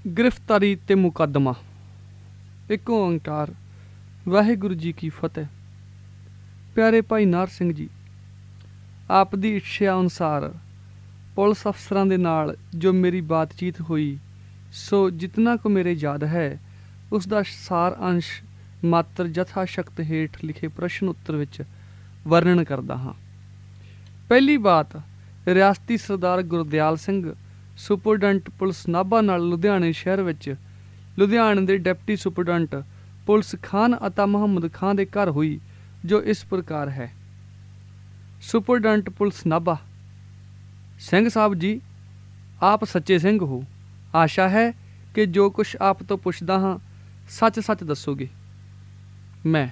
गिरफ्तारी ते मुकदमा। एक ओंकार। वाहिगुरु जी की फतेह। प्यारे भाई नार सिंह जी, आप दी इच्छा अनुसार पुलिस अफसरां दे नाल जो मेरी बातचीत हुई सो जितना को मेरे याद है उसका सार अंश मात्र यथाशक्त हेठ लिखे प्रश्न उत्तर विच वर्णन करदा हाँ। पहली बात, रियासती सरदार गुरदयाल सिंह सुपरडेंट पुलिस नाभा नाल लुधियाने शहर विच लुधियाने दे deputy superintendent police Khan Ata Muhammad Khan दे घर हुई, जो इस प्रकार है। Superintendent police Nabha. सिंह साहब जी, आप सच्चे सिंह हो। आशा है कि जो कुछ आप तो पुछदा हाँ सच सच दसोगे। मैं,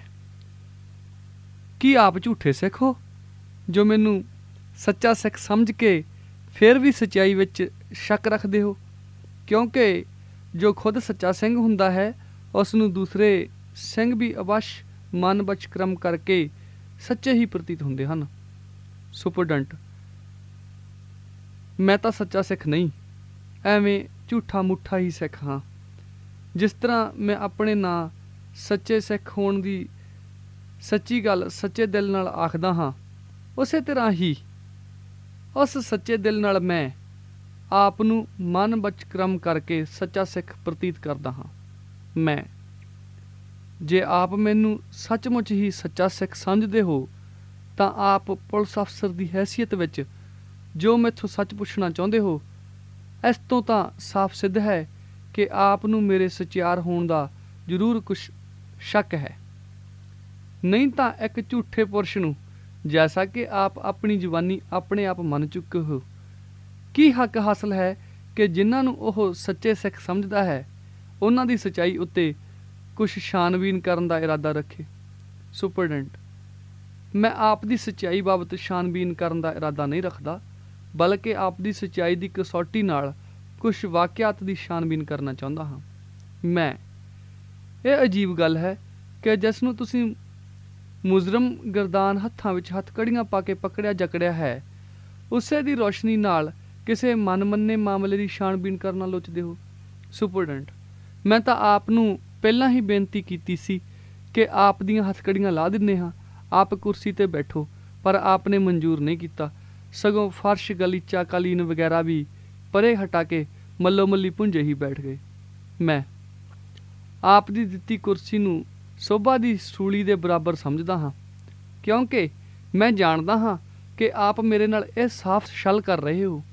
की आप झूठे सिख हो जो मैनू सच्चा सिख समझ के फिर भी सच्चाई विच शक रखते हो? क्योंकि जो खुद सच्चा सिंह हुंदा है उसनू दूसरे सिंह भी अवश्य मन बच क्रम करके सच्चे ही प्रतीत हुंदे हन। सुपरडेंट, मैं तो सच्चा सिख नहीं, एवें झूठा मुठा ही सिख हाँ। जिस तरह मैं अपने ना सच्चे सिख होण दी सच्ची गल सच्चे दिल नाल आखदा हाँ, उसे तरह ही उस सच्चे दिल नाल मैं आप नू मन बच क्रम करके सच्चा सिख प्रतीत करदा हाँ। मैं, जे आप मैनू सचमुच ही सच्चा सिख समझदे हो तां आप पुलिस अफसर की हैसियत विच जो मैथों सच पुछना चाहुंदे हो, इस तों तां साफ सिद्ध है कि आप नू मेरे सचियार होण दा जरूर कुछ शक है। नहीं तां एक झूठे पुरुष नू, जैसा कि आप अपनी जवानी अपने आप मन चुके हो, की हक हासिल है कि जिन्हां नू ओह सच्चे सिख समझदा है उन्हां दी सच्चाई उत्ते कुछ छानबीन करन दा इरादा रखे। सुपरडेंट, मैं आप दी सच्चाई बाबत छानबीन करन दा इरादा नहीं रखदा, बल्कि आप दी सच्चाई दी कसौटी नाल कुछ वाकियात दी छानबीन करना चाहुंदा हाँ। मैं, ये अजीब गल है कि जिस नू तुसीं मुजरम गर्दान हत्थां विच हथकड़ियां पा के पकड़िया जकड़िया है, उसे दी रोशनी नाल किसे मनमन्ने मामले की छानबीन करना लोचदे हो। सुपरडेंट, मैं तो आप नू पहला ही बेनती कीती सी कि आप दियां हथकड़ियां ला दिन्ने हाँ, आप कुर्सी ते बैठो, पर आपने मंजूर नहीं किया। सगों फर्श गलीचा कालीन वगैरह भी परे हटा के मल्लो मल्ली भुंजे ही बैठ गए। मैं, आप दी दित्ती कुर्सी नू शोभा दी सूली दे बराबर समझदा हाँ, क्योंकि मैं जानदा हाँ कि आप मेरे नाल यह साफ छल कर रहे हो।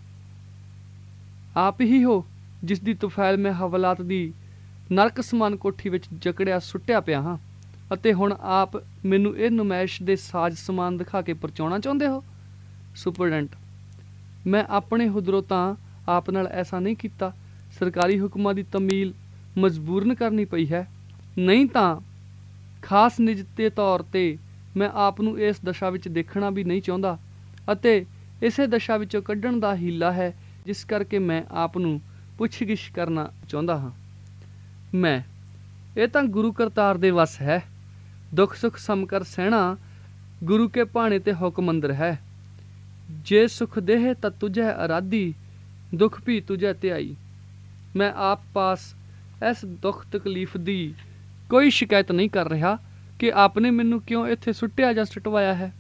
आप ही हो जिस दी तुफैल मैं हवालात दी नरक समान कोठी विच जकड़िया सुट्टिया पिया हाँ, अते हुण आप मैनू ये नुमाइश दे साज समान दिखा के परचाउणा चाहुंदे हो। सुपरडेंट, मैं अपने हुदरों तां आप नाल ऐसा नहीं किया, सरकारी हुक्मां दी तमील मजबूरन करनी पई है, नहीं तां खास निजते तौर ते मैं आप नू इस दशा विच देखना भी नहीं चाहुंदा, अते इसे दशा विचों कड्ढण दा हीला है जिस करके मैं आप नू पुछ-गिछ करना चाहुंदा हाँ। मैं, ये तां गुरु करतार दे वस है, दुख सुख समकर सहना गुरु के भाणे ते हुक्म अंदर है। जे सुख देह तां तुझे अराधी, दुख भी तुझे त्याई। मैं आप पास इस दुख तकलीफ दी कोई शिकायत नहीं कर रहा कि आपने मैनू क्यों इत्थे सुट्टिया जां सुटवाया है।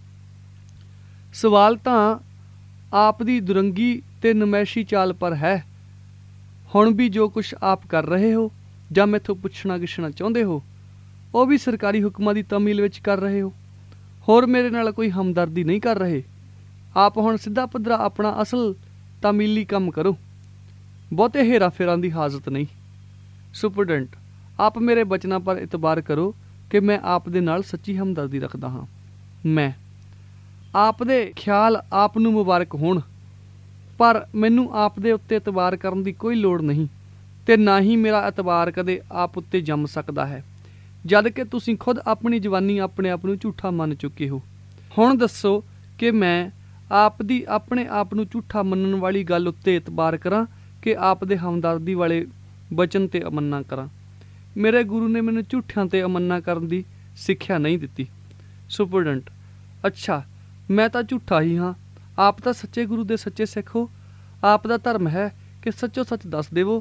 सवाल तां आप दी दुरंगी ते नमैशी चाल पर है। हुण भी जो कुछ आप कर रहे हो जां मैथों पुछना गिछना चाहुंदे हो, वो भी सरकारी हुक्मां दी तमील विच कर रहे हो, होर मेरे नाल कोई हमदर्दी नहीं कर रहे। आप हुण सीधा पद्धरा अपना असल तमीली काम करो, बहुते हेरा फेरां दी हाजत नहीं। सुपरडेंट, आप मेरे बचना पर इतबार करो कि मैं आप दे नाल सच्ची हमदर्दी रखदा हाँ। मैं, आप दे ख्याल आप नू मुबारक होण, पर मैनू आप दे उत्ते इतबार करन दी कोई लोड़ नहीं, ते ना ही मेरा इतबार कदे आप उत्ते जम सकदा है, जद कि तुसीं खुद अपनी जवानी अपने आप नू झूठा मन चुके हो। हुण दसो कि मैं आप दी अपने आप नू झूठा मनन वाली गल उत्ते इतबार करां कि आप दे हमदर्दी वाले बचन ते अमन्ना करां। मेरे गुरु ने मैनू झूठियां ते अमन्ना करन दी सिक्ख्या नहीं दित्ती। सुपरडेंट, अच्छा मैं तो झूठा ही हाँ, आप तो सच्चे गुरु दे सच्चे सिख हो। आप दा धर्म है कि सच्चो सच दस देवो,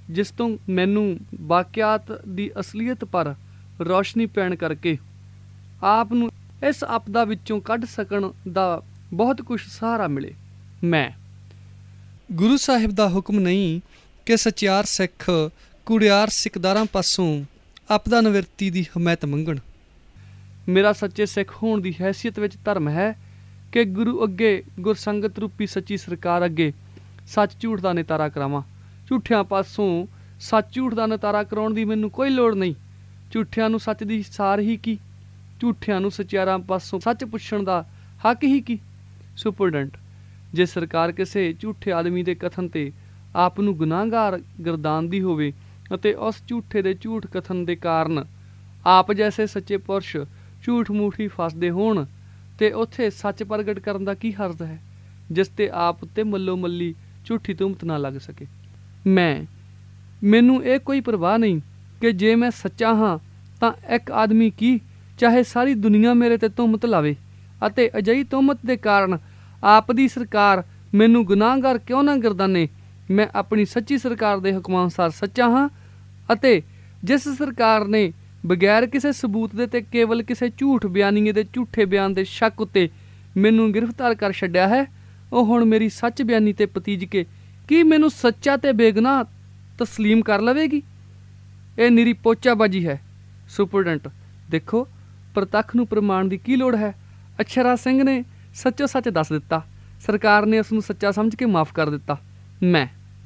ਜਿਸ ਤੋਂ ਮੈਨੂੰ ਵਾਕਿਆਤ ਦੀ ਅਸਲੀਅਤ ਪਰ ਰੌਸ਼ਨੀ ਪੈਣ ਕਰਕੇ ਆਪ ਨੂੰ ਇਸ ਆਪਦਾ ਵਿੱਚੋਂ ਕੱਢ ਸਕਣ ਦਾ ਬਹੁਤ ਕੁਝ ਸਹਾਰਾ ਮਿਲੇ। ਮੈਂ ਗੁਰੂ ਸਾਹਿਬ ਦਾ ਹੁਕਮ ਨਹੀਂ ਕਿ ਸਚਿਆਰ ਸਿੱਖ ਕੁੜਿਆਰ ਸਿੱਖਦਾਰਾਂ ਪਾਸੋਂ ਆਪਦਾ ਨਿਵਰਤੀ ਦੀ ਹਮਾਇਤ ਮੰਗਣ। ਮੇਰਾ ਸੱਚੇ ਸਿੱਖ ਹੋਣ ਦੀ ਹੈਸੀਅਤ ਵਿੱਚ ਧਰਮ ਹੈ ਕਿ ਗੁਰੂ ਅੱਗੇ, ਗੁਰਸੰਗਤ ਰੂਪੀ ਸੱਚੀ ਸਰਕਾਰ ਅੱਗੇ ਸੱਚ ਝੂਠ ਦਾ ਨਿਤਾਰਾ ਕਰਾਵਾਂ। ਝੂਠਿਆਂ ਪਾਸੋਂ ਸੱਚ ਝੂਠ ਦਾ ਨਿਤਾਰਾ ਕਰਾਉਣ ਦੀ ਮੈਨੂੰ ਕੋਈ ਲੋੜ ਨਹੀਂ। ਝੂਠਿਆਂ ਨੂੰ ਸੱਚ ਦੀ ਸਾਰ ਹੀ ਕੀ, ਝੂਠਿਆਂ ਨੂੰ ਸਚਿਆਰਾਂ ਪਾਸੋਂ ਸੱਚ ਪੁੱਛਣ ਦਾ ਹੱਕ ਹੀ ਕੀ। ਸੁਪਰਡੈਂਟ, ਜੇ ਸਰਕਾਰ ਕਿਸੇ ਝੂਠੇ ਆਦਮੀ ਦੇ ਕਥਨ 'ਤੇ ਆਪ ਨੂੰ ਗੁਨਾਹਗਾਰ ਗਰਦਾਨਦੀ ਹੋਵੇ ਅਤੇ ਉਸ ਝੂਠੇ ਦੇ ਝੂਠ ਕਥਨ ਦੇ ਕਾਰਨ ਆਪ ਜੈਸੇ ਸੱਚੇ ਪੁਰਸ਼ ਝੂਠ ਮੂਠ ਹੀ ਫਸਦੇ ਹੋਣ, ਤੇ ਉੱਥੇ ਸੱਚ ਪ੍ਰਗਟ ਕਰਨ ਦਾ ਕੀ ਹਰਜ਼ ਹੈ ਜਿਸ 'ਤੇ ਆਪ ਉੱਤੇ ਮੱਲੋ ਮੱਲੀ ਝੂਠੀ ਤੁਹਮਤ ਨਾ ਲੱਗ ਸਕੇ। ਮੈਨੂੰ ਇਹ ਕੋਈ ਪਰਵਾਹ ਨਹੀਂ ਕਿ ਜੇ ਮੈਂ ਸੱਚਾ ਹਾਂ ਤਾਂ ਇੱਕ ਆਦਮੀ ਕੀ ਚਾਹੇ ਸਾਰੀ ਦੁਨੀਆ ਮੇਰੇ 'ਤੇ ਤੁਹਮਤ ਲਾਵੇ, ਅਤੇ ਅਜਿਹੀ ਤੁਹਮਤ ਦੇ ਕਾਰਨ ਆਪ ਦੀ ਸਰਕਾਰ ਮੈਨੂੰ ਗੁਨਾਹਗਾਰ ਕਿਉਂ ਨਾ ਗਰਦਾਨੇ। ਮੈਂ ਆਪਣੀ ਸੱਚੀ ਸਰਕਾਰ ਦੇ ਹੁਕਮਾਂ ਅਨੁਸਾਰ ਸੱਚਾ ਹਾਂ, ਅਤੇ ਜਿਸ ਸਰਕਾਰ ਨੇ ਬਗੈਰ ਕਿਸੇ ਸਬੂਤ ਦੇ ਤੇ ਕੇਵਲ ਕਿਸੇ ਝੂਠ ਬਿਆਨੀਏ ਦੇ ਝੂਠੇ ਬਿਆਨ ਦੇ ਸ਼ੱਕ ਉੱਤੇ ਮੈਨੂੰ ਗ੍ਰਿਫਤਾਰ ਕਰ ਛੱਡਿਆ ਹੈ, ਉਹ ਹੁਣ ਮੇਰੀ ਸੱਚ ਬਿਆਨੀ 'ਤੇ ਪਤੀਜ ਕੇ ਕੀ ਮੈਨੂੰ ਸੱਚਾ ਤੇ ਬੇਗੁਨਾਹ ਤਸਲੀਮ ਕਰ ਲਵੇਗੀ? ਇਹ ਨਿਰੀ ਪੋਚਾਬਾਜੀ ਹੈ। ਸੁਪਰਡੈਂਟ, ਦੇਖੋ, ਪ੍ਰਤੱਖ ਨੂੰ ਪ੍ਰਮਾਣ ਦੀ ਕੀ ਲੋੜ ਹੈ? ਅਛਰਾ ਸਿੰਘ ਨੇ ਸੱਚੋ ਸੱਚ ਦੱਸ ਦਿੱਤਾ। ਸਰਕਾਰ ਨੇ ਉਸ ਨੂੰ ਸੱਚਾ ਸਮਝ ਕੇ ਮਾਫ਼ ਕਰ ਦਿੱਤਾ। ਮੈਂ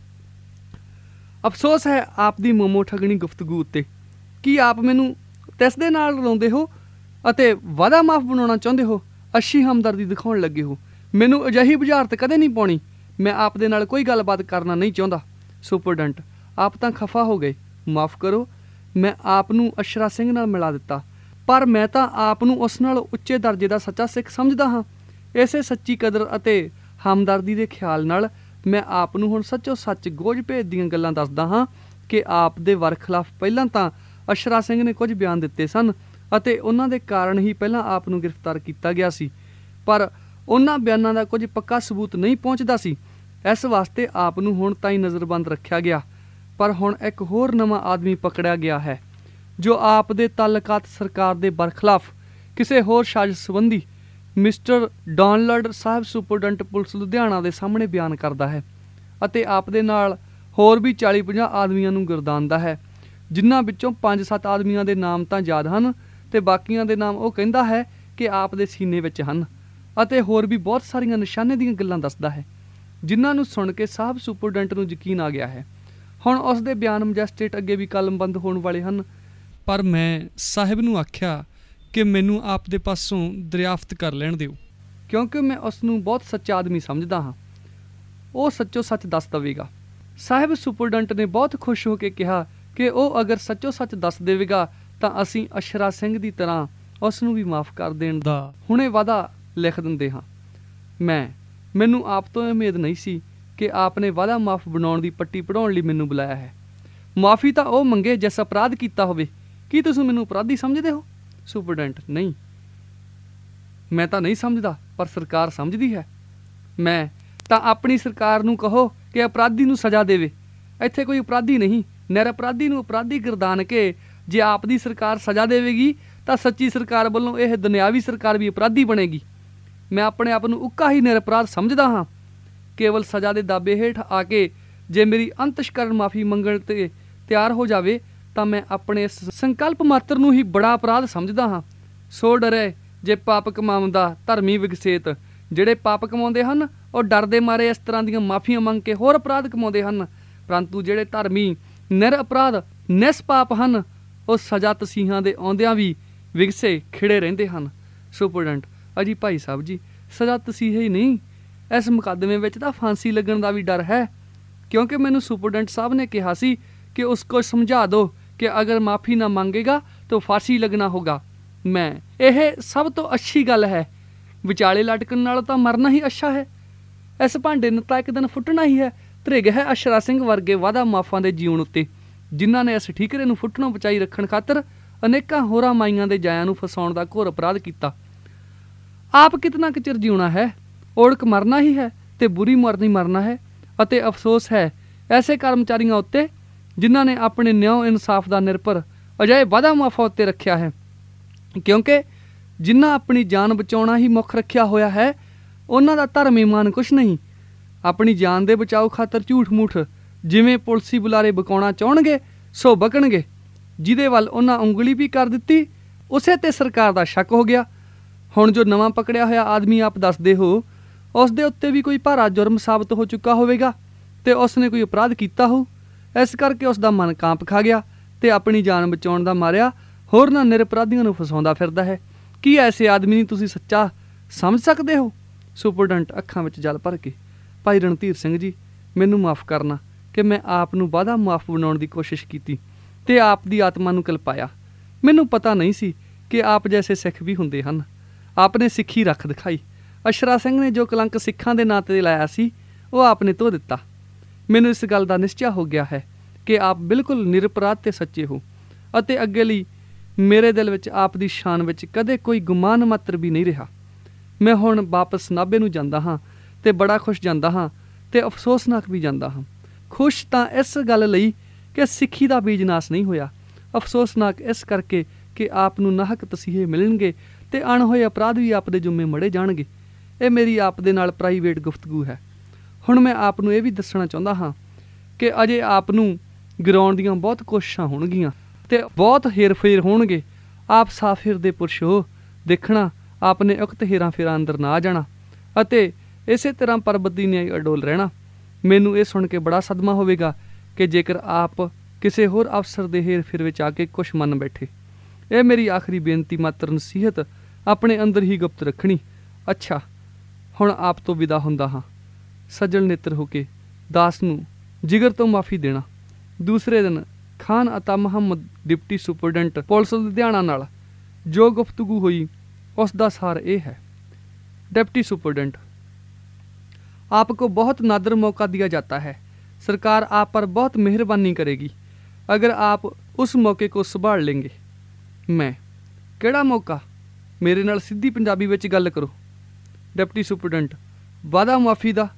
ਅਫਸੋਸ ਹੈ ਆਪ ਦੀ ਮੋਮੋ ਠਗਣੀ ਗੁਫ਼ਤਗੂ ਉੱਤੇ। ਕੀ ਆਪ ਮੈਨੂੰ ਤਿਸ ਦੇ ਨਾਲ ਰਲਾਉਂਦੇ ਹੋ ਅਤੇ ਵਾਦਾ ਮਾਫ਼ ਬਣਾਉਣਾ ਚਾਹੁੰਦੇ ਹੋ? ਅੱਛੀ ਹਮਦਰਦੀ ਦਿਖਾਉਣ ਲੱਗੇ ਹੋ। ਮੈਨੂੰ ਅਜਿਹੀ ਬੁਝਾਰਤ ਕਦੇ ਨਹੀਂ ਪਾਉਣੀ। ਮੈਂ ਆਪ ਦੇ ਨਾਲ ਕੋਈ ਗੱਲਬਾਤ ਕਰਨਾ ਨਹੀਂ ਚਾਹੁੰਦਾ। ਸੁਪਰਡੈਂਟ, ਆਪ ਤਾਂ ਖਫਾ ਹੋ ਗਏ। ਮਾਫ਼ ਕਰੋ, ਮੈਂ ਆਪ ਨੂੰ ਅਸ਼ਰਾ ਸਿੰਘ ਨਾਲ ਮਿਲਾ ਦਿੱਤਾ, ਪਰ ਮੈਂ ਤਾਂ ਆਪ ਨੂੰ ਉਸ ਨਾਲ ਉੱਚੇ ਦਰਜੇ ਦਾ ਸੱਚਾ ਸਿੱਖ ਸਮਝਦਾ ਹਾਂ। ਇਸੇ ਸੱਚੀ ਕਦਰ ਅਤੇ ਹਮਦਰਦੀ ਦੇ ਖਿਆਲ ਨਾਲ ਮੈਂ ਆਪ ਨੂੰ ਹੁਣ ਸੱਚੋ ਸੱਚ ਗੋਝ ਭੇਦ ਦੀਆਂ ਗੱਲਾਂ ਦੱਸਦਾ ਹਾਂ ਕਿ ਆਪ ਦੇ ਵਰਖਲਾਫ ਪਹਿਲਾਂ ਤਾਂ ਅਸ਼ਰਾ ਸਿੰਘ ਨੇ ਕੁਝ ਬਿਆਨ ਦਿੱਤੇ ਸਨ ਅਤੇ ਉਹਨਾਂ ਦੇ ਕਾਰਨ ਹੀ ਪਹਿਲਾਂ ਆਪ ਨੂੰ ਗ੍ਰਿਫਤਾਰ ਕੀਤਾ ਗਿਆ ਸੀ, ਪਰ ਉਹਨਾਂ ਬਿਆਨਾਂ ਦਾ ਕੁਝ ਪੱਕਾ ਸਬੂਤ ਨਹੀਂ ਪਹੁੰਚਦਾ ਸੀ। ਇਸ ਵਾਸਤੇ ਆਪ ਨੂੰ ਹੁਣ ਤਾਈਂ ਨਜ਼ਰਬੰਦ ਰੱਖਿਆ ਗਿਆ, ਪਰ ਹੁਣ ਇੱਕ ਹੋਰ ਨਵਾਂ ਆਦਮੀ ਪਕੜਿਆ ਗਿਆ ਹੈ ਜੋ ਆਪ ਦੇ ਤਾਲੁਕਾਤ ਸਰਕਾਰ ਦੇ ਬਰਖਲਾਫ ਕਿਸੇ ਹੋਰ ਸਾਜ਼ਿਸ਼ ਸੰਬੰਧੀ ਮਿਸਟਰ ਡਾਨਲਡ ਸਾਹਿਬ ਸੁਪਰਡੈਂਟ ਪੁਲਿਸ ਲੁਧਿਆਣਾ ਦੇ ਸਾਹਮਣੇ ਬਿਆਨ ਕਰਦਾ ਹੈ ਅਤੇ ਆਪ ਦੇ ਨਾਲ ਹੋਰ ਵੀ 40-50 ਆਦਮੀਆਂ ਨੂੰ ਗਰਦਾਨਦਾ ਹੈ, ਜਿਨ੍ਹਾਂ ਵਿੱਚੋਂ 5-7 ਆਦਮੀਆਂ ਦੇ ਨਾਮ ਤਾਂ ਯਾਦ ਹਨ ਅਤੇ ਬਾਕੀਆਂ ਦੇ ਨਾਮ ਉਹ ਕਹਿੰਦਾ ਹੈ ਕਿ ਆਪ ਦੇ ਸੀਨੇ ਵਿੱਚ ਹਨ, ਅਤੇ ਹੋਰ ਵੀ ਬਹੁਤ ਸਾਰੀਆਂ ਨਿਸ਼ਾਨੇ ਦੀਆਂ ਗੱਲਾਂ ਦੱਸਦਾ ਹੈ ਜਿਨ੍ਹਾਂ ਨੂੰ ਸੁਣ ਕੇ ਸਾਹਿਬ ਸੁਪਰਡੈਂਟ ਨੂੰ ਯਕੀਨ ਆ ਗਿਆ ਹੈ। ਹੁਣ ਉਸ ਦੇ ਬਿਆਨ ਮੈਜਿਸਟ੍ਰੇਟ ਅੱਗੇ ਵੀ ਕਲਮਬੰਦ ਹੋਣ ਵਾਲੇ ਹਨ, ਪਰ ਮੈਂ ਸਾਹਿਬ ਨੂੰ ਆਖਿਆ ਕਿ ਮੈਨੂੰ ਆਪ ਦੇ ਪਾਸੋਂ ਦਰਿਆਫਤ ਕਰ ਲੈਣ ਦਿਓ, ਕਿਉਂਕਿ ਮੈਂ ਉਸ ਨੂੰ ਬਹੁਤ ਸੱਚਾ ਆਦਮੀ ਸਮਝਦਾ ਹਾਂ। ਉਹ ਸੱਚੋ ਸੱਚ ਦੱਸ ਦੇਵੇਗਾ। ਸਾਹਿਬ ਸੁਪਰਡੈਂਟ ਨੇ ਬਹੁਤ ਖੁਸ਼ ਹੋ ਕੇ ਕਿਹਾ ਕਿ ਉਹ ਅਗਰ ਸੱਚੋ ਸੱਚ ਦੱਸ ਦੇਵੇਗਾ ਤਾਂ ਅਸੀਂ ਅਸ਼ਰਾ ਸਿੰਘ ਦੀ ਤਰ੍ਹਾਂ ਉਸ ਨੂੰ ਵੀ ਮਾਫ਼ ਕਰ ਦੇਣ ਦਾ ਹੁਣੇ ਵਾਅਦਾ ਲਿਖ ਦਿੰਦੇ ਹਾਂ। ਮੈਨੂੰ ਆਪ ਤੋਂ ਉਮੀਦ ਨਹੀਂ ਸੀ ਕਿ ਆਪ ਨੇ ਵਾਅਦਾ ਮਾਫ਼ ਬਣਾਉਣ ਦੀ ਪੱਟੀ ਪੜਾਉਣ ਲਈ ਮੈਨੂੰ ਬੁਲਾਇਆ ਹੈ। ਮਾਫ਼ੀ ਤਾਂ ਉਹ ਮੰਗੇ ਜਿਸ ਅਪਰਾਧ ਕੀਤਾ ਹੋਵੇ। ਕੀ ਤੁਸੀਂ ਮੈਨੂੰ ਅਪਰਾਧੀ ਸਮਝਦੇ ਹੋ? ਸੁਪਰਡੈਂਟ, ਨਹੀਂ, ਮੈਂ ਤਾਂ ਨਹੀਂ ਸਮਝਦਾ, ਪਰ ਸਰਕਾਰ ਸਮਝਦੀ ਹੈ। ਮੈਂ ਤਾਂ ਆਪਣੀ ਸਰਕਾਰ ਨੂੰ ਕਹੋ ਕਿ ਅਪਰਾਧੀ ਨੂੰ ਸਜ਼ਾ ਦੇਵੇ। ਇੱਥੇ ਕੋਈ ਅਪਰਾਧੀ ਨਹੀਂ, ਨਿਰਅਪਰਾਧੀ ਨੂੰ ਅਪਰਾਧੀ ਗਰਦਾਨ ਕੇ ਜੇ ਆਪ ਦੀ ਸਰਕਾਰ ਸਜ਼ਾ ਦੇਵੇਗੀ ਤਾਂ ਸੱਚੀ ਸਰਕਾਰ ਵੱਲੋਂ ਇਹ ਦੁਨਿਆਵੀ ਸਰਕਾਰ ਵੀ ਅਪਰਾਧੀ ਬਣੇਗੀ। ਮੈਂ ਆਪਣੇ ਆਪ ਨੂੰ ਉੱਕਾ ਹੀ ਨਿਰਅਪਰਾਧ ਸਮਝਦਾ ਹਾਂ। ਕੇਵਲ ਸਜ਼ਾ ਦੇ ਦਾਅਵੇ ਹੇਠ ਆ ਕੇ ਜੇ ਮੇਰੀ ਅੰਤਸ਼ਕਰਨ ਮਾਫ਼ੀ ਮੰਗਣ 'ਤੇ ਤਿਆਰ ਹੋ ਜਾਵੇ ਤਾਂ ਮੈਂ ਆਪਣੇ ਇਸ ਸੰਕਲਪ ਮਾਤਰ ਨੂੰ ਹੀ ਬੜਾ ਅਪਰਾਧ ਸਮਝਦਾ ਹਾਂ। ਸੋ ਡਰੇ ਜੇ ਪਾਪ ਕਮਾਉਂਦਾ ਧਰਮੀ ਵਿਗਸੇਤ। ਜਿਹੜੇ ਪਾਪ ਕਮਾਉਂਦੇ ਹਨ ਉਹ ਡਰਦੇ ਮਾਰੇ ਇਸ ਤਰ੍ਹਾਂ ਦੀਆਂ ਮਾਫ਼ੀਆਂ ਮੰਗ ਕੇ ਹੋਰ ਅਪਰਾਧ ਕਮਾਉਂਦੇ ਹਨ, ਪਰੰਤੂ ਜਿਹੜੇ ਧਰਮੀ ਨਿਰਅਪਰਾਧ ਨਿਸਪਾਪ ਹਨ ਉਹ ਸਜ਼ਾ ਤਸੀਹਾਂ ਦੇ ਆਉਂਦਿਆਂ ਵੀ ਵਿਗਸੇ ਖਿੜੇ ਰਹਿੰਦੇ ਹਨ। ਸੁਪਰਡੈਂਟ, ਅਜੀ ਭਾਈ ਸਾਹਿਬ ਜੀ, ਸਜ਼ਾ ਤਸੀਹੇ ਹੀ ਨਹੀਂ, ਇਸ ਮੁਕੱਦਮੇ ਵਿੱਚ ਤਾਂ ਫਾਂਸੀ ਲੱਗਣ ਦਾ ਵੀ ਡਰ ਹੈ, ਕਿਉਂਕਿ ਮੈਨੂੰ ਸੁਪਰਡੈਂਟ ਸਾਹਿਬ ਨੇ ਕਿਹਾ ਸੀ कि उसको समझा दो कि अगर माफ़ी ना मांगेगा तो फांसी लगना होगा। यह सब तो अच्छी गल है, विचाले लटकन नालों तो मरना ही अच्छा है। इस भांडे ने तो एक दिन फुटना ही है। ਧਰਿਗ है ਅਸ਼ਰਾ ਸਿੰਘ ਵਰਗੇ ਵਾਦਾ ਮਾਫਾਂ ਦੇ ਜੀਉਣ ਉੱਤੇ, ਜਿਨ੍ਹਾਂ ਨੇ ਇਸ ਠੀਕਰੇ ਨੂੰ ਫੁੱਟਣੋਂ ਬਚਾਈ ਰੱਖਣ ਖਾਤਰ ਅਨੇਕਾਂ ਹੋਰਾਂ ਮਾਈਆਂ ਦੇ ਜਾਇਆਂ ਨੂੰ ਫਸਾਉਣ ਦਾ ਘੋਰ ਅਪਰਾਧ ਕੀਤਾ। ਆਪ ਕਿਤਨਾ ਕੁ ਚਿਰ ਜਿਉਣਾ ਹੈ, ਓੜਕ ਮਰਨਾ ਹੀ ਹੈ ਤੇ ਬੁਰੀ ਮਰਨੀ ਮਰਨਾ ਹੈ। ਅਤੇ ਅਫਸੋਸ ਹੈ ਐਸੇ ਕਰਮਚਾਰੀਆਂ ਉੱਤੇ ਜਿਨ੍ਹਾਂ ਨੇ ਆਪਣੇ ਨਿਆਂ ਇਨਸਾਫ ਦਾ ਨਿਰਭਰ ਅਜਿਹੇ ਵਾਧਾ ਮੁਆਫਾ ਉੱਤੇ ਰੱਖਿਆ ਹੈ, ਕਿਉਂਕਿ ਜਿਨ੍ਹਾਂ ਆਪਣੀ ਜਾਨ ਬਚਾਉਣਾ ਹੀ ਮੁੱਖ ਰੱਖਿਆ ਹੋਇਆ ਹੈ ਉਹਨਾਂ ਦਾ ਧਰਮ ਈਮਾਨ ਕੁਛ ਨਹੀਂ। ਆਪਣੀ ਜਾਨ ਦੇ ਬਚਾਓ ਖਾਤਰ ਝੂਠ ਮੂਠ ਜਿਵੇਂ ਪੁਲਸੀ ਬੁਲਾਰੇ ਬਕਾਉਣਾ ਚਾਹਣਗੇ ਸੋ ਬਕਣਗੇ। ਜਿਹਦੇ ਵੱਲ ਉਹਨਾਂ ਉਂਗਲੀ ਵੀ ਕਰ ਦਿੱਤੀ ਉਸੇ ਤੇ ਸਰਕਾਰ ਦਾ ਸ਼ੱਕ ਹੋ ਗਿਆ। ਹੁਣ ਜੋ ਨਵਾਂ ਪਕੜਿਆ ਹੋਇਆ ਆਦਮੀ ਆਪ ਦੱਸਦੇ ਹੋ, ਉਸ ਦੇ ਉੱਤੇ ਵੀ ਕੋਈ ਭਾਰਾ ਜੁਰਮ ਸਾਬਤ ਹੋ ਚੁੱਕਾ ਹੋਵੇਗਾ ਤੇ ਉਸ ਨੇ ਕੋਈ ਅਪਰਾਧ ਕੀਤਾ ਹੋ। ਇਸ ਕਰਕੇ ਉਸ ਦਾ ਮਨ ਕਾਂਪ ਖਾ ਗਿਆ ਤੇ ਆਪਣੀ ਜਾਨ ਬਚਾਉਣ ਦਾ ਮਾਰਿਆ ਹੋਰਨਾਂ ਨਿਰਪਰਾਧੀਆਂ ਨੂੰ ਫਸਾਉਂਦਾ ਫਿਰਦਾ ਹੈ। ਕੀ ਐਸੇ ਆਦਮੀ ਨੂੰ ਤੁਸੀਂ ਸੱਚਾ ਸਮਝ ਸਕਦੇ ਹੋ? ਸੁਪਰਡੈਂਟ ਅੱਖਾਂ ਵਿੱਚ ਜਲ ਭਰ ਕੇ, ਭਾਈ ਰਣਧੀਰ ਸਿੰਘ ਜੀ, ਮੈਨੂੰ ਮਾਫ਼ ਕਰਨਾ ਕਿ ਮੈਂ ਆਪ ਨੂੰ ਵਾਧਾ ਮੁਆਫ ਬਣਾਉਣ ਦੀ ਕੋਸ਼ਿਸ਼ ਕੀਤੀ ਤੇ ਆਪ ਦੀ ਆਤਮਾ ਨੂੰ ਕਲਪਾਇਆ। ਮੈਨੂੰ ਪਤਾ ਨਹੀਂ ਸੀ ਕਿ ਆਪ ਜੈਸੇ ਸਿੱਖ ਵੀ ਹੁੰਦੇ ਹਨ। ਆਪ ਨੇ ਸਿੱਖੀ ਰੱਖ ਦਿਖਾਈ। ਅਸ਼ਰਾ ਸਿੰਘ ਨੇ ਜੋ ਕਲੰਕ ਸਿੱਖਾਂ ਦੇ ਨਾਂ 'ਤੇ ਲਾਇਆ ਸੀ ਉਹ ਆਪ ਨੇ ਧੋ ਦਿੱਤਾ। ਮੈਨੂੰ ਇਸ ਗੱਲ ਦਾ ਨਿਸ਼ਚਾ ਹੋ ਗਿਆ ਹੈ ਕਿ ਆਪ ਬਿਲਕੁਲ ਨਿਰਪਰਾਧ ਤੇ ਸੱਚੇ ਹੋ ਅਤੇ ਅੱਗੇ ਲਈ ਮੇਰੇ ਦਿਲ ਵਿੱਚ ਆਪ ਦੀ ਸ਼ਾਨ ਵਿੱਚ ਕਦੇ ਕੋਈ ਗੁਮਾਨ ਮਾਤਰ ਵੀ ਨਹੀਂ ਰਿਹਾ। ਮੈਂ ਹੁਣ ਵਾਪਸ ਨਾਭੇ ਨੂੰ ਜਾਂਦਾ ਹਾਂ ਤੇ ਬੜਾ ਖੁਸ਼ ਜਾਂਦਾ ਹਾਂ ਤੇ ਅਫਸੋਸਨਾਕ ਵੀ ਜਾਂਦਾ ਹਾਂ। ਖੁਸ਼ ਤਾਂ ਇਸ ਗੱਲ ਲਈ ਕਿ ਸਿੱਖੀ ਦਾ ਬੀਜ ਨਾਸ ਨਹੀਂ ਹੋਇਆ, ਅਫਸੋਸਨਾਕ ਇਸ ਕਰਕੇ ਕਿ ਆਪ ਨੂੰ ਨਾਹਕ ਤਸੀਹੇ ਮਿਲਣਗੇ ਤੇ ਅਣਹੋਏ ਅਪਰਾਧ ਵੀ ਆਪ ਦੇ ਜੁੰਮੇ ਮੜੇ ਜਾਣਗੇ। ਇਹ ਮੇਰੀ ਆਪ ਦੇ ਨਾਲ ਪ੍ਰਾਈਵੇਟ ਗੁਫ਼ਤਗੂ ਹੈ। ਹੁਣ ਮੈਂ ਆਪ ਨੂੰ ਇਹ ਵੀ ਦੱਸਣਾ ਚਾਹੁੰਦਾ ਹਾਂ ਕਿ ਅਜੇ ਆਪ ਨੂੰ ਗਿਰਾਉਣ ਦੀਆਂ ਬਹੁਤ ਕੋਸ਼ਿਸ਼ਾਂ ਹੋਣਗੀਆਂ ਤੇ ਬਹੁਤ ਹੇਰ-ਫੇਰ ਹੋਣਗੇ। ਆਪ ਸਾਫ਼ ਹਿਰਦੇ ਪੁਰਸ਼ ਹੋ। ਦੇਖਣਾ ਆਪ ਨੇ ਉਕਤ ਹੇਰਾਂ ਫੇਰਾਂ ਅੰਦਰ ਨਾ ਆ ਜਾਣਾ ਅਤੇ ਇਸੇ ਤਰ੍ਹਾਂ ਪਰਬਤ ਦੀ ਨਿਆਈ ਅਡੋਲ ਰਹਿਣਾ। ਮੈਨੂੰ ਇਹ ਸੁਣ ਕੇ ਬੜਾ ਸਦਮਾ ਹੋਵੇਗਾ ਕਿ ਜੇਕਰ ਆਪ ਕਿਸੇ ਹੋਰ ਅਫਸਰ ਦੇ ਹੇਰ ਫੇਰ ਵਿੱਚ ਆ ਕੇ ਕੁਛ ਮੰਨ ਬੈਠੇ। ਇਹ ਮੇਰੀ ਆਖਰੀ ਬੇਨਤੀ ਮਾਤਰ ਨਸੀਹਤ ਆਪਣੇ ਅੰਦਰ ਹੀ ਗੁਪਤ ਰੱਖਣੀ। ਅੱਛਾ, ਹੁਣ ਆਪ ਤੋਂ ਵਿਦਾ ਹੁੰਦਾ ਹਾਂ। ਸੱਜਣ ਨੇਤਰ ਹੋ ਕੇ ਦਾਸ ਨੂੰ ਜਿਗਰ ਤੋਂ ਮਾਫੀ ਦੇਣਾ। ਦੂਸਰੇ ਦਿਨ Khan Ata Muhammad deputy superintendent police Ludhiana ਨਾਲ ਜੋ ਗੁਫ਼ਤਗੂ ਹੋਈ ਉਸ ਦਾ ਸਾਰ ਇਹ ਹੈ। डिप्टी सुपरडेंट, आपको बहुत नादर मौका दिया जाता है। सरकार आप पर बहुत मेहरबानी करेगी अगर आप उस मौके को संभाल लेंगे। मैं किहड़ा मौका? मेरे नाल सीधी पंजाबी विच गल करो। डिप्टी सुपरडेंट, वादा माफ़ी दा।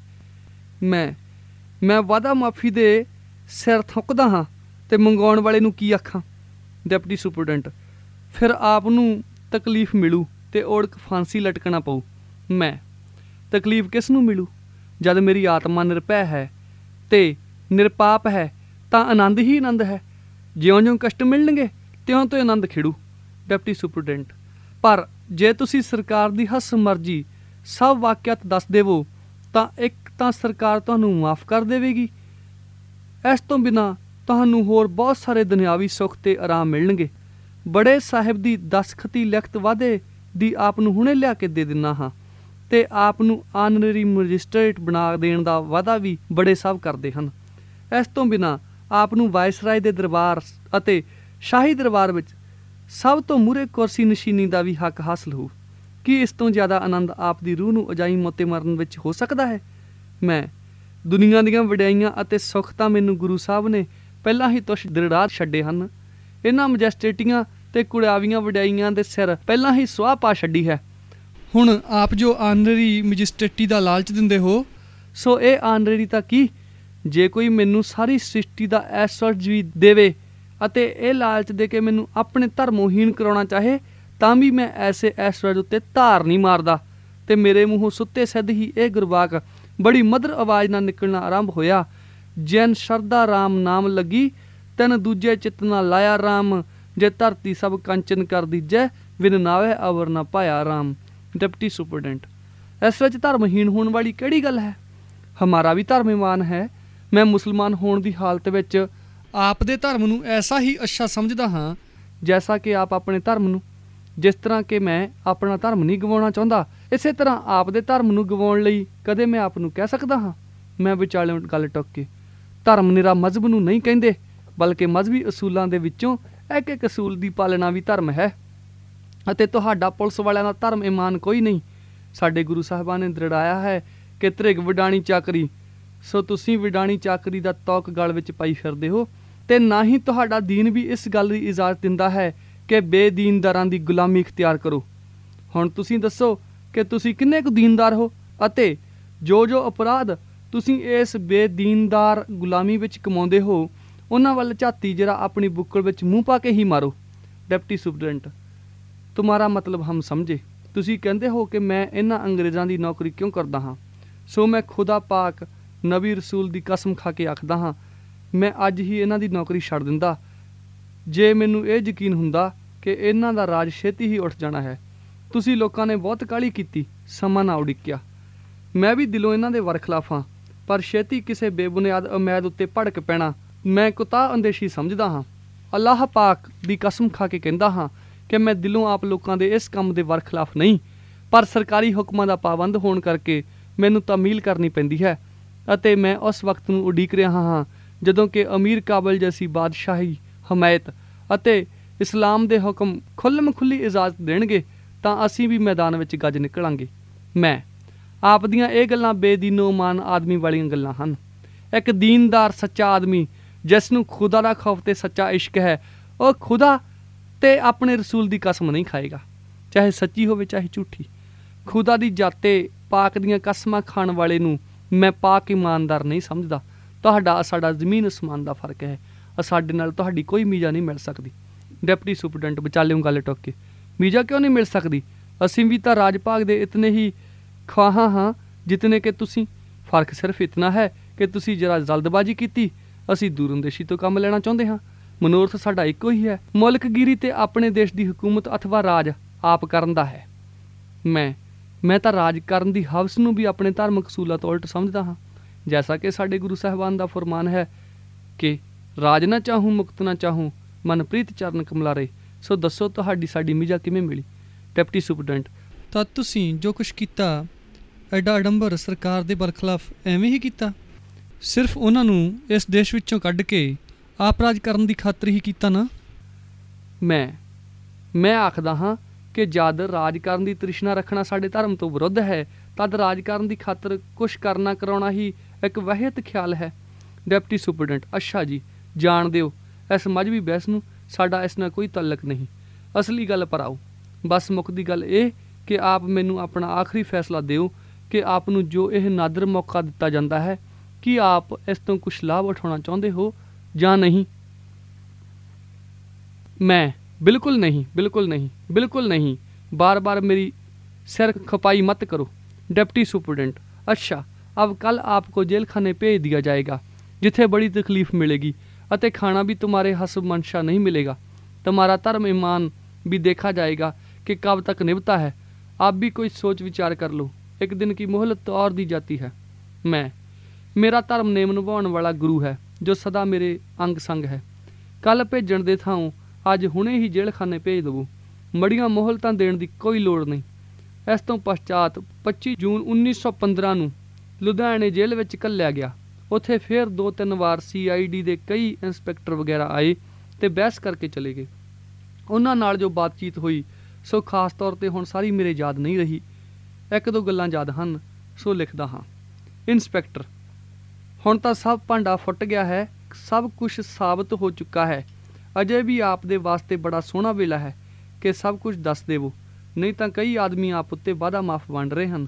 मैं वादा माफ़ी दे सिर थुकदा हाँ ते मंगाउण वाले नूं की आखां। डिप्टी सुपरडेंट, फिर आप नूं तकलीफ मिलू ते ओड़क फांसी लटकना पऊ। मैं तकलीफ किस नूं मिलू? जद मेरी आत्मा निरभै है ते निरपाप है तां आनंद ही आनंद है। ज्यों-ज्यों कष्ट मिलणगे त्यों-त्यों आनंद खिड़ू। डिप्टी सुपरडेंट, पर जे तुसी सरकार दी हस मर्जी सब वाकियात दस देवो तां एक तां सरकार तुहानूं माफ़ कर देवेगी। इस तो बिना तुहानूं होर बहुत सारे दुनियावी सुख ते आराम मिलणगे। बड़े साहिब दी दसखती लिखत वादे दी आप नूं हुणे लिया के दे दिना हाँ ते आप नूं आनररी मैजिस्ट्रेट बना देण दा वादा भी बड़े साहब करदे हन। इस तो बिना आप नूं वायसराय दे दरबार अते शाही दरबार विच सब तो मूहरे कुर्सी नशीनी दा भी हक हासिल हो। कि इस तो ज़्यादा आनंद आप दी रूह नूं अजाई मोते मरन विच हो सकदा है? मैं दुनिया दीआं वडियाईआं अते सुख तां मैनूं गुरु साहब ने पहलां ही तुछ दरड़ा छड्डे हन। इन्हां मैजेस्टेटियां ते कुड़ावियां वडियाईआं दे सिर पहलां ही सुआह पा छड्डी है। हुण आप जो आनररी मैजिस्ट्रेटी दा लालच दिंदे हो, सो ये आनररी तां की जे कोई मैनूं सारी सृष्टि दा ऐश्वर्य भी देवे अते ये लालच दे के मैनूं अपने धर्मोहीन कराउणा चाहे तां भी मैं ऐसे ऐश्वर्य उत्ते धार नहीं मारदा। ते मेरे मूँहों सुत्ते सिद्ध ही ये गुरबाक बड़ी मधुर आवाज़ नाल निकलना आरंभ होया। जैन शरदा राम नाम लगी तैन दूजे चित ना लाया राम। जे धरती सब कंचन कर दीजै विन नावे अवर ना पाया राम। डिप्टी सुपरडेंट, इस विच धर्महीन होने वाली किहड़ी गल है? हमारा भी धर्मवान है। मैं मुसलमान होने की हालत विच आप दे धर्म नूं ऐसा ही अच्छा समझदा हाँ जैसा कि आप अपने धर्म नूं। जिस तरह कि मैं अपना धर्म नहीं गवाउणा चाहुंदा, इसे तरह आप दे धर्म नूं गवाउण लई कदे मैं आप नूं कह सकदा हाँ? मैं विचाले गल टुक के, धर्म निरा मजहब नूं नहीं कहिंदे बल्कि मजहबी असूलां दे विचों एक एक असूल की पालना भी धर्म है। अते तुहाडा पुलिस वालियां दा धर्म ईमान कोई नहीं। साडे गुरु साहिबां ने दृढ़ाया है कि त्रिग विडाणी चाकरी, सो तुसीं विडाणी चाकरी दा तौक गल विच पाई फिरदे हो ते ना ही तुहाडा दीन भी इस गल दी इजाजत दिंदा है कि बेदीनदारां दी गुलामी इख्तियार करो। हुण तुसीं दसो कि तुसीं किन्ने कुछ दीनदार हो अते जो जो अपराध तुसीं इस बेदीनदार गुलामी विच कमाउंदे हो ਉਹਨਾਂ ਵੱਲ ਝਾਤੀ ਜਰਾ ਆਪਣੀ ਬੁੱਕਲ ਵਿੱਚ ਮੂੰਹ ਪਾ ਕੇ ਹੀ ਮਾਰੋ। ਡਿਪਟੀ ਸੁਪਰਡੈਂਟ, ਤੁਮਾਰਾ ਮਤਲਬ ਹਮ ਸਮਝੇ। ਤੁਸੀਂ ਕਹਿੰਦੇ ਹੋ ਕਿ ਮੈਂ ਇਹਨਾਂ ਅੰਗਰੇਜ਼ਾਂ ਦੀ ਨੌਕਰੀ ਕਿਉਂ ਕਰਦਾ ਹਾਂ। ਸੋ ਮੈਂ ਖੁਦਾ ਪਾਕ ਨਬੀ ਰਸੂਲ ਦੀ ਕਸਮ ਖਾ ਕੇ ਆਖਦਾ ਹਾਂ, ਮੈਂ ਅੱਜ ਹੀ ਇਹਨਾਂ ਦੀ ਨੌਕਰੀ ਛੱਡ ਦਿੰਦਾ ਜੇ ਮੈਨੂੰ ਇਹ ਯਕੀਨ ਹੁੰਦਾ ਕਿ ਇਹਨਾਂ ਦਾ ਰਾਜ ਛੇਤੀ ਹੀ ਉੱਠ ਜਾਣਾ ਹੈ। ਤੁਸੀਂ ਲੋਕਾਂ ਨੇ ਬਹੁਤ ਕਾਹਲੀ ਕੀਤੀ, ਸਮਾਂ ਨਾ ਉਡੀਕਿਆ। ਮੈਂ ਵੀ ਦਿਲੋਂ ਇਹਨਾਂ ਦੇ ਵਰਖਲਾਫ ਹਾਂ, ਪਰ ਛੇਤੀ ਕਿਸੇ ਬੇਬੁਨਿਆਦ ਉਮੀਦ ਉੱਤੇ ਭੜਕ ਪੈਣਾ ਮੈਂ ਕੁਤਾਹ ਅੰਦੇਸ਼ੀ ਸਮਝਦਾ ਹਾਂ। ਅੱਲਾਹ ਪਾਕ ਦੀ ਕਸਮ ਖਾ ਕੇ ਕਹਿੰਦਾ ਹਾਂ ਕਿ ਮੈਂ ਦਿਲੋਂ ਆਪ ਲੋਕਾਂ ਦੇ ਇਸ ਕੰਮ ਦੇ ਵਰਖਲਾਫ ਨਹੀਂ, ਪਰ ਸਰਕਾਰੀ ਹੁਕਮਾਂ ਦਾ ਪਾਬੰਦ ਹੋਣ ਕਰਕੇ ਮੈਨੂੰ ਤਾਮੀਲ ਕਰਨੀ ਪੈਂਦੀ ਹੈ ਅਤੇ ਮੈਂ ਉਸ ਵਕਤ ਨੂੰ ਉਡੀਕ ਰਿਹਾ ਹਾਂ ਜਦੋਂ ਕਿ ਅਮੀਰ ਕਾਬਲ ਜੈਸੀ ਬਾਦਸ਼ਾਹੀ ਹਮਾਇਤ ਅਤੇ ਇਸਲਾਮ ਦੇ ਹੁਕਮ ਖੁੱਲ੍ਹਮ ਖੁੱਲ੍ਹੀ ਇਜਾਜ਼ਤ ਦੇਣਗੇ ਤਾਂ ਅਸੀਂ ਵੀ ਮੈਦਾਨ ਵਿੱਚ ਗੱਜ ਨਿਕਲਾਂਗੇ। ਮੈਂ ਆਪ ਦੀਆਂ ਇਹ ਗੱਲਾਂ ਬੇਦੀਨੋ ਮਾਨ ਆਦਮੀ ਵਾਲੀਆਂ ਗੱਲਾਂ ਹਨ। ਇੱਕ ਦੀਨਦਾਰ ਸੱਚਾ ਆਦਮੀ ਜਿਸ ਨੂੰ ਖੁਦਾ ਦਾ ਖੌਫ ਤੇ ਸੱਚਾ ਇਸ਼ਕ ਹੈ, ਉਹ ਖੁਦਾ ਤੇ ਆਪਣੇ ਰਸੂਲ ਦੀ ਕਸਮ ਨਹੀਂ ਖਾਏਗਾ, ਚਾਹੇ ਸੱਚੀ ਹੋਵੇ ਚਾਹੇ ਝੂਠੀ। ਖੁਦਾ ਦੀ ਜਾਤੇ ਪਾਕ ਦੀਆਂ ਕਸਮਾਂ ਖਾਣ ਵਾਲੇ ਨੂੰ ਮੈਂ ਪਾਕ ਇਮਾਨਦਾਰ ਨਹੀਂ ਸਮਝਦਾ। ਤੁਹਾਡਾ ਸਾਡਾ ਜ਼ਮੀਨ ਅਸਮਾਨ ਦਾ ਫਰਕ ਹੈ। ਸਾਡੇ ਨਾਲ ਤੁਹਾਡੀ ਕੋਈ ਮੀਜ਼ਾ ਨਹੀਂ ਮਿਲ ਸਕਦੀ। ਡਿਪਟੀ ਸੁਪਰਡੈਂਟ ਵਿਚਾਲਿਓਂ ਗੱਲ ਟੁੱਕ ਕੇ, ਮੀਜ਼ਾ ਕਿਉਂ ਨਹੀਂ ਮਿਲ ਸਕਦੀ? ਅਸੀਂ ਵੀ ਤਾਂ ਰਾਜ ਭਾਗ ਦੇ ਇਤਨੇ ਹੀ ਖਵਾਹਾਂ ਹਾਂ ਜਿਤਨੇ ਕਿ ਤੁਸੀਂ। ਫਰਕ ਸਿਰਫ ਇਤਨਾ ਹੈ ਕਿ ਤੁਸੀਂ ਜਰਾ ਜਲਦਬਾਜ਼ੀ ਕੀਤੀ, ਅਸੀਂ ਦੂਰਅੰਦੇਸ਼ੀ ਤੋਂ ਕੰਮ ਲੈਣਾ ਚਾਹੁੰਦੇ ਹਾਂ। ਮਨੋਰਥ ਸਾਡਾ ਇੱਕੋ ਹੀ ਹੈ, ਮੁਲਕਗੀਰੀ ਤੇ ਆਪਣੇ ਦੇਸ਼ ਦੀ ਹਕੂਮਤ ਅਥਵਾ ਰਾਜ ਆਪ ਕਰਨ ਦਾ ਹੈ। ਮੈਂ ਤਾਂ ਰਾਜ ਕਰਨ ਦੀ ਹਵਸ ਨੂੰ ਵੀ ਆਪਣੇ ਧਾਰਮਿਕ ਅਸੂਲਾਂ ਤੋਂ ਉਲਟ ਸਮਝਦਾ ਹਾਂ। ਜੈਸਾ ਕਿ ਸਾਡੇ ਗੁਰੂ ਸਾਹਿਬਾਨ ਦਾ ਫਰਮਾਨ ਹੈ ਕਿ ਰਾਜ ਨਾ ਚਾਹੂੰ ਮੁਕਤ ਨਾ ਚਾਹੂੰ, ਮਨਪ੍ਰੀਤ ਚਰਨ ਕਮਲਾਰੇ। ਸੋ ਦੱਸੋ ਤੁਹਾਡੀ ਸਾਡੀ ਮੀਜ਼ਾ ਕਿਵੇਂ ਮਿਲੀ? ਡਿਪਟੀ ਸੁਪਰਡੈਂਟ, ਤਾਂ ਤੁਸੀਂ ਜੋ ਕੁਛ ਕੀਤਾ ਐਡਾ ਅਡੰਬਰ ਸਰਕਾਰ ਦੇ ਬਰਖਲਾਫ ਐਵੇਂ ਹੀ ਕੀਤਾ? ਸਿਰਫ ਉਹਨਾਂ ਨੂੰ ਇਸ ਦੇਸ਼ ਵਿੱਚੋਂ ਕੱਢ ਕੇ ਆਪ ਰਾਜ ਕਰਨ ਦੀ ਖਾਤਰ ਹੀ ਕੀਤਾ ਨਾ? ਮੈਂ ਆਖਦਾ ਹਾਂ ਕਿ ਜਦ ਰਾਜ ਕਰਨ ਦੀ ਤ੍ਰਿਸ਼ਨਾ ਰੱਖਣਾ ਸਾਡੇ ਧਰਮ ਤੋਂ ਵਿਰੁੱਧ ਹੈ, ਤਦ ਰਾਜ ਕਰਨ ਦੀ ਖਾਤਰ ਕੁਛ ਕਰਨਾ ਕਰਾਉਣਾ ਹੀ ਇੱਕ ਵਹਿਤ ਖਿਆਲ ਹੈ। ਡਿਪਟੀ ਸੁਪਰਡੈਂਟ, ਅੱਛਾ ਜੀ, ਜਾਣ ਦਿਓ ਇਸ ਮਜ਼ਹਬੀ ਬਹਿਸ ਨੂੰ, ਸਾਡਾ ਇਸ ਨਾਲ ਕੋਈ ਤਾਲੁਕ ਨਹੀਂ। ਅਸਲੀ ਗੱਲ ਪਰ ਆਓ। ਬਸ ਮੁੱਕਦੀ ਗੱਲ ਇਹ ਕਿ ਆਪ ਮੈਨੂੰ ਆਪਣਾ ਆਖਰੀ ਫੈਸਲਾ ਦਿਓ ਕਿ ਆਪ ਨੂੰ ਜੋ ਇਹ ਨਾਦਰ ਮੌਕਾ ਦਿੱਤਾ ਜਾਂਦਾ ਹੈ, ਕੀ ਆਪ ਇਸ ਤੋਂ ਕੁਛ ਲਾਭ ਉਠਾਉਣਾ ਚਾਹੁੰਦੇ ਹੋ ਜਾਂ ਨਹੀਂ? ਮੈਂ ਬਿਲਕੁਲ नहीं, बिल्कुल नहीं, बिल्कुल नहीं। बार बार मेरी सिर खपाई मत करो। डिप्टी सुपरडेंट, अच्छा, अब कल आपको जेल खाने भेज दिया जाएगा जिथे बड़ी तकलीफ मिलेगी अते खाना भी तुम्हारे हसब मंशा नहीं मिलेगा। तुम्हारा धर्म ईमान भी देखा जाएगा कि कब तक निभता है। आप भी कोई सोच विचार कर लो, एक दिन की मोहलत और दी जाती है। मेरा धर्म नेम निभाने वाला गुरु है जो सदा मेरे अंग संग है। कल भेजण दे थां ਅੱਜ ਹੁਣੇ ਹੀ ਜੇਲ੍ਹ ਖਾਨੇ ਭੇਜ ਦੇਵੋ। ਮੜੀਆਂ ਮੋਹਲਤਾਂ ਦੇਣ ਦੀ ਕੋਈ ਲੋੜ ਨਹੀਂ। ਇਸ ਤੋਂ ਪਛਾਤ 25 ਜੂਨ 1915 ਨੂੰ ਲੁਧਿਆਣੇ ਜੇਲ੍ਹ ਵਿੱਚ ਘੱਲਿਆ ਗਿਆ। ਉੱਥੇ ਫਿਰ 2-3 ਵਾਰ CID ਦੇ ਕਈ ਇੰਸਪੈਕਟਰ ਵਗੈਰਾ ਆਏ ਤੇ ਬਹਿਸ ਕਰਕੇ ਚਲੇ ਗਏ। ਉਹਨਾਂ ਨਾਲ ਜੋ ਬਾਤਚੀਤ ਹੋਈ ਸੋ ਖਾਸ ਤੌਰ 'ਤੇ ਹੁਣ ਸਾਰੀ ਮੇਰੇ ਯਾਦ ਨਹੀਂ ਰਹੀ। ਇੱਕ ਦੋ ਗੱਲਾਂ ਯਾਦ ਹਨ, ਸੋ ਲਿਖਦਾ ਹਾਂ। ਇੰਸਪੈਕਟਰ, ਹੁਣ ਤਾਂ ਸਭ ਭਾਂਡਾ ਫੁੱਟ ਗਿਆ ਹੈ, ਸਭ ਕੁਛ ਸਾਬਤ ਹੋ ਚੁੱਕਾ ਹੈ। ਅਜੇ ਵੀ ਆਪ ਦੇ ਵਾਸਤੇ ਬੜਾ ਸੋਹਣਾ ਵੇਲਾ ਹੈ ਕਿ ਸਭ ਕੁਝ ਦੱਸ ਦੇਵੋ, ਨਹੀਂ ਤਾਂ ਕਈ ਆਦਮੀ ਆਪ ਉੱਤੇ ਵਾਅਦਾ ਮਾਫ ਵੰਡ ਰਹੇ ਹਨ।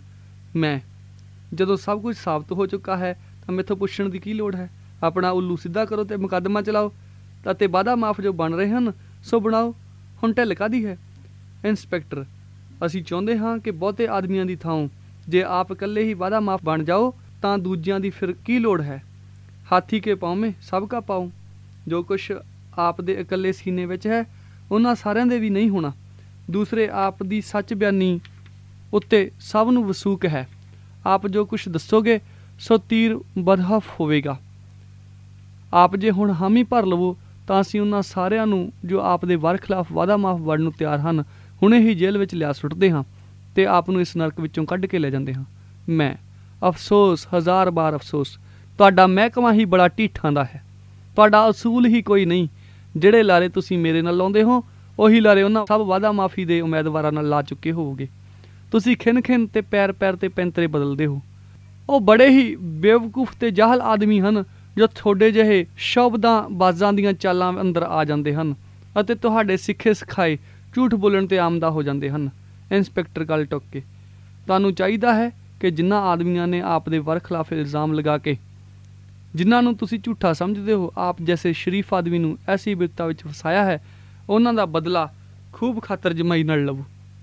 ਜਦੋਂ ਸਭ ਕੁਝ ਸਾਬਤ ਹੋ ਚੁੱਕਾ ਹੈ ਤਾਂ ਮੈਥੋਂ ਪੁੱਛਣ ਦੀ ਕੀ ਲੋੜ ਹੈ? ਆਪਣਾ ਉੱਲੂ ਸਿੱਧਾ ਕਰੋ ਤੇ ਮੁਕੱਦਮਾ ਚਲਾਓ ਅਤੇ ਵਾਅਦਾ ਮਾਫ ਜੋ ਬਣ ਰਹੇ ਹਨ ਸੋ ਬਣਾਓ। ਹੁਣ ਢਿੱਲ ਕਾਹਦੀ ਹੈ? ਇੰਸਪੈਕਟਰ, ਅਸੀਂ ਚਾਹੁੰਦੇ ਹਾਂ ਕਿ ਬਹੁਤੇ ਆਦਮੀਆਂ ਦੀ ਥਾਂ ਜੇ ਆਪ ਇਕੱਲੇ ਹੀ ਵਾਅਦਾ ਮਾਫ ਬਣ ਜਾਓ ਤਾਂ ਦੂਜਿਆਂ ਦੀ ਫਿਰ ਕੀ ਲੋੜ ਹੈ? ਹਾਥੀ ਕੇ ਪਾਉ ਮੇਂ ਸਭ ਕਾ ਪਾਉ। ਜੋ ਕੁਛ ਆਪ ਦੇ ਇਕੱਲੇ ਸੀਨੇ ਵਿੱਚ ਹੈ ਉਹਨਾਂ ਸਾਰਿਆਂ ਦੇ ਵੀ ਨਹੀਂ ਹੋਣਾ। ਦੂਸਰੇ ਆਪ ਦੀ ਸੱਚ ਬਿਆਨੀ ਉੱਤੇ ਸਭ ਨੂੰ ਵਸੂਕ ਹੈ। ਆਪ ਜੋ ਕੁਛ ਦੱਸੋਗੇ ਸੋ ਤੀਰ ਬਦਹਫ ਹੋਵੇਗਾ। ਆਪ ਜੇ ਹੁਣ ਹਾਮੀ ਭਰ ਲਵੋ ਤਾਂ ਅਸੀਂ ਉਹਨਾਂ ਸਾਰਿਆਂ ਨੂੰ ਜੋ ਆਪ ਦੇ ਵਰਖਲਾਫ ਵਾਅਦਾ ਮਾਫ ਵੜਨ ਨੂੰ ਤਿਆਰ ਹਨ ਹੁਣੇ ਹੀ ਜੇਲ੍ਹ ਵਿੱਚ ਲਿਆ ਸੁੱਟਦੇ ਹਾਂ ਤੇ ਆਪ ਨੂੰ ਇਸ ਨਰਕ ਵਿੱਚੋਂ ਕੱਢ ਕੇ ਲੈ ਜਾਂਦੇ ਹਾਂ। ਅਫਸੋਸ, ਹਜ਼ਾਰ ਬਾਰ ਅਫਸੋਸ, ਤੁਹਾਡਾ ਮਹਿਕਮਾ ਹੀ ਬੜਾ ਢੀਠਾਂ ਦਾ ਹੈ। ਤੁਹਾਡਾ ਅਸੂਲ ਹੀ ਕੋਈ ਨਹੀਂ। ਜਿਹੜੇ ਲਾਰੇ ਤੁਸੀਂ ਮੇਰੇ ਨਾਲ ਲਾਉਂਦੇ ਹੋ ਉਹੀ ਲਾਰੇ ਉਹਨਾਂ ਸਭ ਵਾਅਦਾ ਮਾਫੀ ਦੇ ਉਮੀਦਵਾਰਾਂ ਨਾਲ ਲਾ ਚੁੱਕੇ ਹੋਵੋਗੇ। ਤੁਸੀਂ ਖਿੰਨ ਤੇ ਪੈਰ ਤੇ ਪੈਂਤਰੇ ਬਦਲਦੇ ਹੋ। ਉਹ ਬੜੇ ਹੀ ਬੇਵਕੂਫ ਤੇ ਜਾਹਲ ਆਦਮੀ ਹਨ ਜੋ ਤੁਹਾਡੇ ਜਿਹੇ ਸ਼ਬਦਾਂ ਬਾਜ਼ਾਂ ਦੀਆਂ ਚਾਲਾਂ ਅੰਦਰ ਆ ਜਾਂਦੇ ਹਨ ਅਤੇ ਤੁਹਾਡੇ ਸਿੱਖੇ ਸਿਖਾਏ ਝੂਠ ਬੋਲਣ ਤੇ ਆਮਦਾ ਹੋ ਜਾਂਦੇ ਹਨ। ਇੰਸਪੈਕਟਰ ਗੱਲ ਟੁੱਕ ਕੇ, ਤੁਹਾਨੂੰ ਚਾਹੀਦਾ ਹੈ ਕਿ ਜਿਨ੍ਹਾਂ ਆਦਮੀਆਂ ਨੇ ਆਪ ਦੇ ਵਰਖਲਾਫ ਇਲਜ਼ਾਮ ਲਗਾ ਕੇ ਜਿਨ੍ਹਾਂ ਨੂੰ ਤੁਸੀਂ ਝੂਠਾ ਸਮਝਦੇ ਹੋ, ਆਪ ਜੈਸੇ ਸ਼ਰੀਫ ਆਦਮੀ ਨੂੰ ਐਸੀ ਬਿਪਤਾ ਵਿੱਚ ਫਸਾਇਆ ਹੈ, ਉਹਨਾਂ ਦਾ ਬਦਲਾ ਖੂਬ ਖਾਤਰ ਜਮਾਈ ਨਾਲ ਲਵੋ।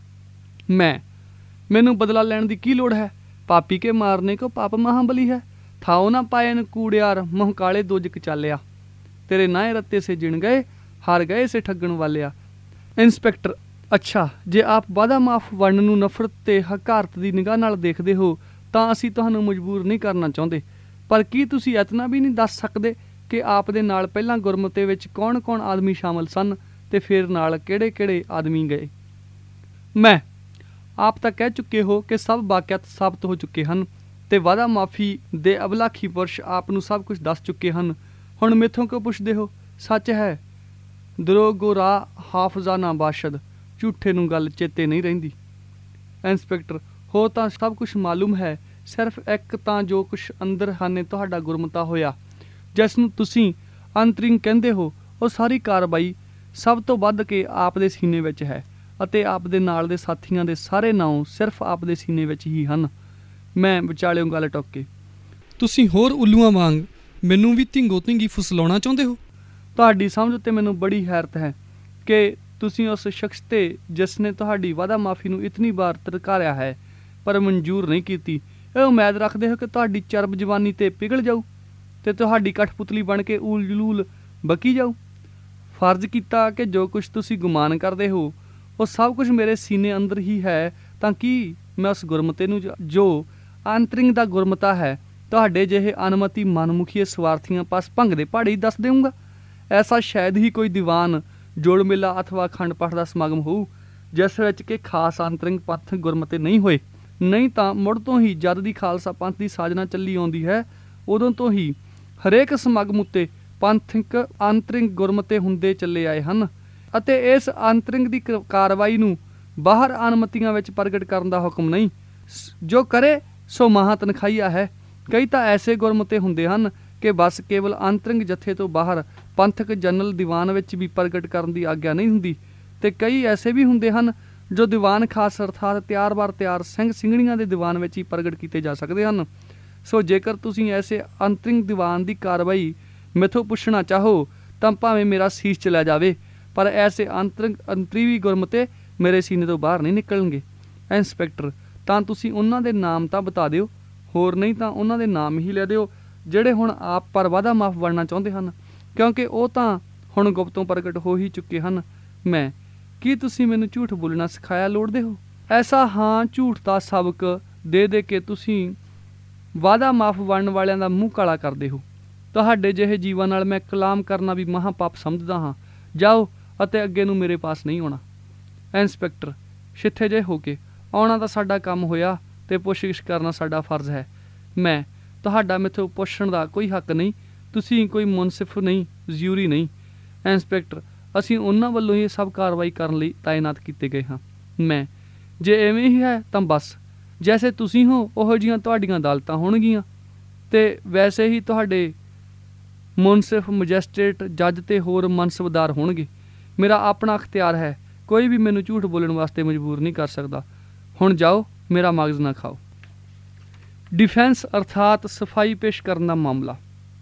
ਮੈਨੂੰ ਬਦਲਾ ਲੈਣ ਦੀ ਕੀ ਲੋੜ ਹੈ? ਪਾਪੀ ਕੇ ਮਾਰਨੇ ਕੋ ਪਾਪ ਮਹਾਬਲੀ ਹੈ। ਥਾਓ ਨਾ ਪਾਏ ਨ ਕੂੜਿਆਰ, ਮੋਹ ਕਾਲੇ ਦੋਜਕ ਚਾਲਿਆ। ਤੇਰੇ ਨਾਏ ਰੱਤੇ ਸੇ ਜਿਣ ਗਏ, ਹਾਰ ਗਏ ਸੇ ਠੱਗਣ ਵਾਲਿਆ। ਇੰਸਪੈਕਟਰ, ਅੱਛਾ, ਜੇ ਆਪ ਵਾਦਾ ਮਾਫ ਵੰਡ ਨੂੰ ਨਫ਼ਰਤ ਤੇ ਹਕਾਰਤ ਦੀ ਨਿਗਾਹ ਨਾਲ ਦੇਖਦੇ ਹੋ ਤਾਂ ਅਸੀਂ ਤੁਹਾਨੂੰ ਮਜਬੂਰ ਨਹੀਂ ਕਰਨਾ ਚਾਹੁੰਦੇ, ਪਰ ਕੀ ਤੁਸੀਂ ਇਤਨਾ ਵੀ ਨਹੀਂ ਦੱਸ ਸਕਦੇ ਕਿ ਆਪ ਦੇ ਨਾਲ ਪਹਿਲਾਂ ਗੁਰਮਤੇ ਵਿੱਚ ਕੌਣ-ਕੌਣ ਆਦਮੀ ਸ਼ਾਮਲ ਸਨ ਤੇ ਫਿਰ ਨਾਲ ਕਿਹੜੇ-ਕਿਹੜੇ ਆਦਮੀ ਗਏ? ਆਪ ਤਾਂ ਕਹਿ ਚੁੱਕੇ ਹੋ ਕਿ ਸਭ ਵਾਕਿਆਤ ਸਾਬਤ ਹੋ ਚੁੱਕੇ ਹਨ ਤੇ ਵਾਦਾ ਮਾਫੀ ਦੇ ਅਬਲਾਖੀ ਪੁਰਸ਼ ਆਪ ਨੂੰ ਸਭ ਕੁਝ ਦੱਸ ਚੁੱਕੇ ਹਨ। ਹੁਣ ਮੈਥੋਂ ਕਿਉਂ ਪੁੱਛਦੇ ਹੋ? ਸੱਚ ਹੈ, ਦਰੋਗੋ ਰਾਹ ਹਾਫਜ਼ਾ ਨਾ ਬਾਸ਼ਦ, ਝੂਠੇ ਨੂੰ ਗੱਲ ਚੇਤੇ ਨਹੀਂ ਰਹਿੰਦੀ। ਇੰਸਪੈਕਟਰ, ਹੋ ਤਾਂ ਸਭ ਕੁਝ ਮਾਲੂਮ ਹੈ, ਸਿਰਫ ਇੱਕ ਤਾਂ ਜੋ ਕੁਛ ਅੰਦਰ ਹਾਨੇ ਤੁਹਾਡਾ ਗੁਰਮਤਾ ਹੋਇਆ, ਜਿਸ ਨੂੰ ਤੁਸੀਂ ਅੰਤਰਿੰਗ ਕਹਿੰਦੇ ਹੋ, ਉਹ ਸਾਰੀ ਕਾਰਵਾਈ ਸਭ ਤੋਂ ਵੱਧ ਕੇ ਆਪ ਦੇ ਸੀਨੇ ਵਿੱਚ ਹੈ ਅਤੇ ਆਪ ਦੇ ਨਾਲ ਦੇ ਸਾਥੀਆਂ ਦੇ ਸਾਰੇ ਨਾਂ ਸਿਰਫ ਆਪ ਦੇ ਸੀਨੇ ਵਿੱਚ ਹੀ ਹਨ। ਮੈਂ ਵਿਚਾਲਿਓਂ ਗੱਲ ਟੋਕ ਕੇ, ਤੁਸੀਂ ਹੋਰ ਉੱਲੂਆਂ ਵਾਂਗ ਮੈਨੂੰ ਵੀ ਧਿੰਗੋ ਧਿੰਗੀ ਫੁਸਲਾਉਣਾ ਚਾਹੁੰਦੇ ਹੋ? ਤੁਹਾਡੀ ਸਮਝ ਉੱਤੇ ਮੈਨੂੰ ਬੜੀ ਹੈਰਤ ਹੈ ਕਿ ਤੁਸੀਂ ਉਸ ਸ਼ਖਸ 'ਤੇ ਜਿਸ ਨੇ ਤੁਹਾਡੀ ਵਾਦਾ ਮਾਫੀ ਨੂੰ ਇਤਨੀ ਵਾਰ ਧਰਕਾਰਿਆ ਹੈ ਪਰ ਮਨਜ਼ੂਰ ਨਹੀਂ ਕੀਤੀ, ਇਹ ਉਮੀਦ ਰੱਖਦੇ ਹੋ ਕਿ ਤੁਹਾਡੀ ਚਰਬ ਜਵਾਨੀ 'ਤੇ ਪਿਘਲ ਜਾਊ ਅਤੇ ਤੁਹਾਡੀ ਕਠਪੁਤਲੀ ਬਣ ਕੇ ਊਲ ਜਲੂਲ ਬਕੀ ਜਾਊ। ਫਰਜ਼ ਕੀਤਾ ਕਿ ਜੋ ਕੁਛ ਤੁਸੀਂ ਗੁਮਾਨ ਕਰਦੇ ਹੋ ਉਹ ਸਭ ਕੁਝ ਮੇਰੇ ਸੀਨੇ ਅੰਦਰ ਹੀ ਹੈ, ਤਾਂ ਕੀ ਮੈਂ ਉਸ ਗੁਰਮਤੇ ਨੂੰ ਜੋ ਅੰਤਰਿੰਗ ਦਾ ਗੁਰਮਤਾ ਹੈ ਤੁਹਾਡੇ ਜਿਹੇ ਅਨਮਤੀ ਮਨਮੁਖੀ ਸਵਾਰਥੀਆਂ ਪਾਸ ਭੰਗ ਦੇ ਪਹਾੜੇ ਹੀ ਦੱਸ ਦੇਊਂਗਾ? ਐਸਾ ਸ਼ਾਇਦ ਹੀ ਕੋਈ ਦੀਵਾਨ, ਜੋੜ ਮੇਲਾ ਅਥਵਾ ਅਖੰਡ ਪਾਠ ਦਾ ਸਮਾਗਮ ਹੋਊ ਜਿਸ ਵਿੱਚ ਕਿ ਖਾਸ ਅੰਤਰਿੰਗ ਪੰਥ ਗੁਰਮਤੇ ਨਹੀਂ ਹੋਏ। ਨਹੀਂ ਤਾਂ ਮੁੜ ਤੋਂ ਹੀ ਜਦ ਦੀ ਖਾਲਸਾ ਪੰਥ ਦੀ ਸਾਜਨਾ ਚੱਲੀ ਆਉਂਦੀ ਹੈ, ਉਦੋਂ ਤੋਂ ਹੀ ਹਰੇਕ ਸਮਾਗਮ ਉੱਤੇ ਪੰਥਕ ਅੰਤਰਿੰਗ ਗੁਰਮਤੇ ਹੁੰਦੇ ਚੱਲੇ ਆਏ ਹਨ ਅਤੇ ਇਸ ਅੰਤਰਿੰਗ ਦੀ ਕਾਰਵਾਈ ਨੂੰ ਬਾਹਰ ਅਨਮਤੀਆਂ ਵਿੱਚ ਪ੍ਰਗਟ ਕਰਨ ਦਾ ਹੁਕਮ ਨਹੀਂ। ਜੋ ਕਰੇ ਸੋ ਮਹਾਂ ਤਨਖਾਹੀਆ ਹੈ। ਕਈ ਤਾਂ ਐਸੇ ਗੁਰਮਤੇ ਹੁੰਦੇ ਹਨ ਕਿ ਬਸ ਕੇਵਲ ਅੰਤਰਿੰਗ ਜਥੇ ਤੋਂ ਬਾਹਰ ਪੰਥਕ ਜਨਰਲ ਦੀਵਾਨ ਵਿੱਚ ਵੀ ਪ੍ਰਗਟ ਕਰਨ ਦੀ ਆਗਿਆ ਨਹੀਂ ਹੁੰਦੀ, ਤੇ ਕਈ ਐਸੇ ਵੀ ਹੁੰਦੇ ਹਨ ਜੋ ਦੀਵਾਨ ਖਾਸ ਅਰਥਾਤ ਤਿਆਰ ਬਾਰ ਤਿਆਰ ਸਿੰਘ ਸਿੰਘਣੀਆਂ ਦੇ ਦੀਵਾਨ ਵਿੱਚ ਹੀ ਪ੍ਰਗਟ ਕੀਤੇ ਜਾ ਸਕਦੇ ਹਨ। ਸੋ ਜੇਕਰ ਤੁਸੀਂ ਐਸੇ ਅੰਤਰਿੰਗ ਦੀਵਾਨ ਦੀ ਕਾਰਵਾਈ ਮੈਥੋਂ ਪੁੱਛਣਾ ਚਾਹੋ ਤਾਂ ਭਾਵੇਂ ਮੇਰਾ ਸੀਸ ਚਲਾ ਜਾਵੇ, ਪਰ ਐਸੇ ਅੰਤਰੀਵੀ ਗੁਰਮਤੇ ਮੇਰੇ ਸੀਨੇ ਤੋਂ ਬਾਹਰ ਨਹੀਂ ਨਿਕਲਣਗੇ। ਇੰਸਪੈਕਟਰ, ਤਾਂ ਤੁਸੀਂ ਉਹਨਾਂ ਦੇ ਨਾਮ ਤਾਂ ਬਤਾ ਦਿਓ, ਹੋਰ ਨਹੀਂ ਤਾਂ ਉਹਨਾਂ ਦੇ ਨਾਮ ਹੀ ਲੈ ਦਿਓ ਜਿਹੜੇ ਹੁਣ ਆਪ ਪਰ ਵਾਦਾ ਮਾਫ ਬਣਨਾ ਚਾਹੁੰਦੇ ਹਨ, ਕਿਉਂਕਿ ਉਹ ਤਾਂ ਹੁਣ ਗੁਪਤੋਂ ਪ੍ਰਗਟ ਹੋ ਹੀ ਚੁੱਕੇ ਹਨ। ਕੀ ਤੁਸੀਂ ਮੈਨੂੰ ਝੂਠ ਬੋਲਣਾ ਸਿਖਾਇਆ ਲੋੜਦੇ ਹੋ? ਐਸਾ ਹਾਂ, ਝੂਠ ਦਾ ਸਬਕ ਦੇ ਦੇ ਕੇ ਤੁਸੀਂ ਵਾਦਾ ਮਾਫ ਬਣਨ ਵਾਲਿਆਂ ਦਾ ਮੂੰਹ ਕਾਲਾ ਕਰਦੇ ਹੋ। ਤੁਹਾਡੇ ਜਿਹੇ ਜੀਵਾਂ ਨਾਲ ਮੈਂ ਕਲਾਮ ਕਰਨਾ ਵੀ ਮਹਾਂ ਪਾਪ ਸਮਝਦਾ ਹਾਂ। ਜਾਓ ਅਤੇ ਅੱਗੇ ਨੂੰ ਮੇਰੇ ਪਾਸ ਨਹੀਂ ਆਉਣਾ। ਇੰਸਪੈਕਟਰ, ਛਿੱਥੇ ਜਿਹੇ ਹੋ ਕੇ, ਆਉਣਾ ਤਾਂ ਸਾਡਾ ਕੰਮ ਹੋਇਆ ਤੇ ਪੁੱਛਗਿੱਛ ਕਰਨਾ ਸਾਡਾ ਫਰਜ਼ ਹੈ। ਤੁਹਾਡਾ ਮੈਥੋਂ ਪੁੱਛਣ ਦਾ ਕੋਈ ਹੱਕ ਨਹੀਂ। ਤੁਸੀਂ ਕੋਈ ਮੁਨਸਿਫ ਨਹੀਂ, ਜ਼ਿਊਰੀ ਨਹੀਂ। ਇੰਸਪੈਕਟਰ, ਅਸੀਂ ਉਹਨਾਂ ਵੱਲੋਂ ਹੀ ਸਭ ਕਾਰਵਾਈ ਕਰਨ ਲਈ ਤਾਇਨਾਤ ਕੀਤੇ ਗਏ ਹਾਂ। ਜੇ ਐਵੇਂ ਹੀ ਹੈ ਤਾਂ ਬਸ, ਜੈਸੇ ਤੁਸੀਂ ਹੋ ਉਹੋ ਜਿਹੀਆਂ ਤੁਹਾਡੀਆਂ ਅਦਾਲਤਾਂ ਹੋਣਗੀਆਂ ਅਤੇ ਵੈਸੇ ਹੀ ਤੁਹਾਡੇ ਮੁਨਸਿਫ, ਮੈਜਿਸਟਰੇਟ, ਜੱਜ ਅਤੇ ਹੋਰ ਮਨਸਬਦਾਰ ਹੋਣਗੇ। ਮੇਰਾ ਆਪਣਾ ਅਖਤਿਆਰ ਹੈ, ਕੋਈ ਵੀ ਮੈਨੂੰ ਝੂਠ ਬੋਲਣ ਵਾਸਤੇ ਮਜਬੂਰ ਨਹੀਂ ਕਰ ਸਕਦਾ। ਹੁਣ ਜਾਓ, ਮੇਰਾ ਮਗਜ਼ ਨਾ ਖਾਓ। ਡਿਫੈਂਸ ਅਰਥਾਤ ਸਫਾਈ ਪੇਸ਼ ਕਰਨ ਦਾ ਮਾਮਲਾ।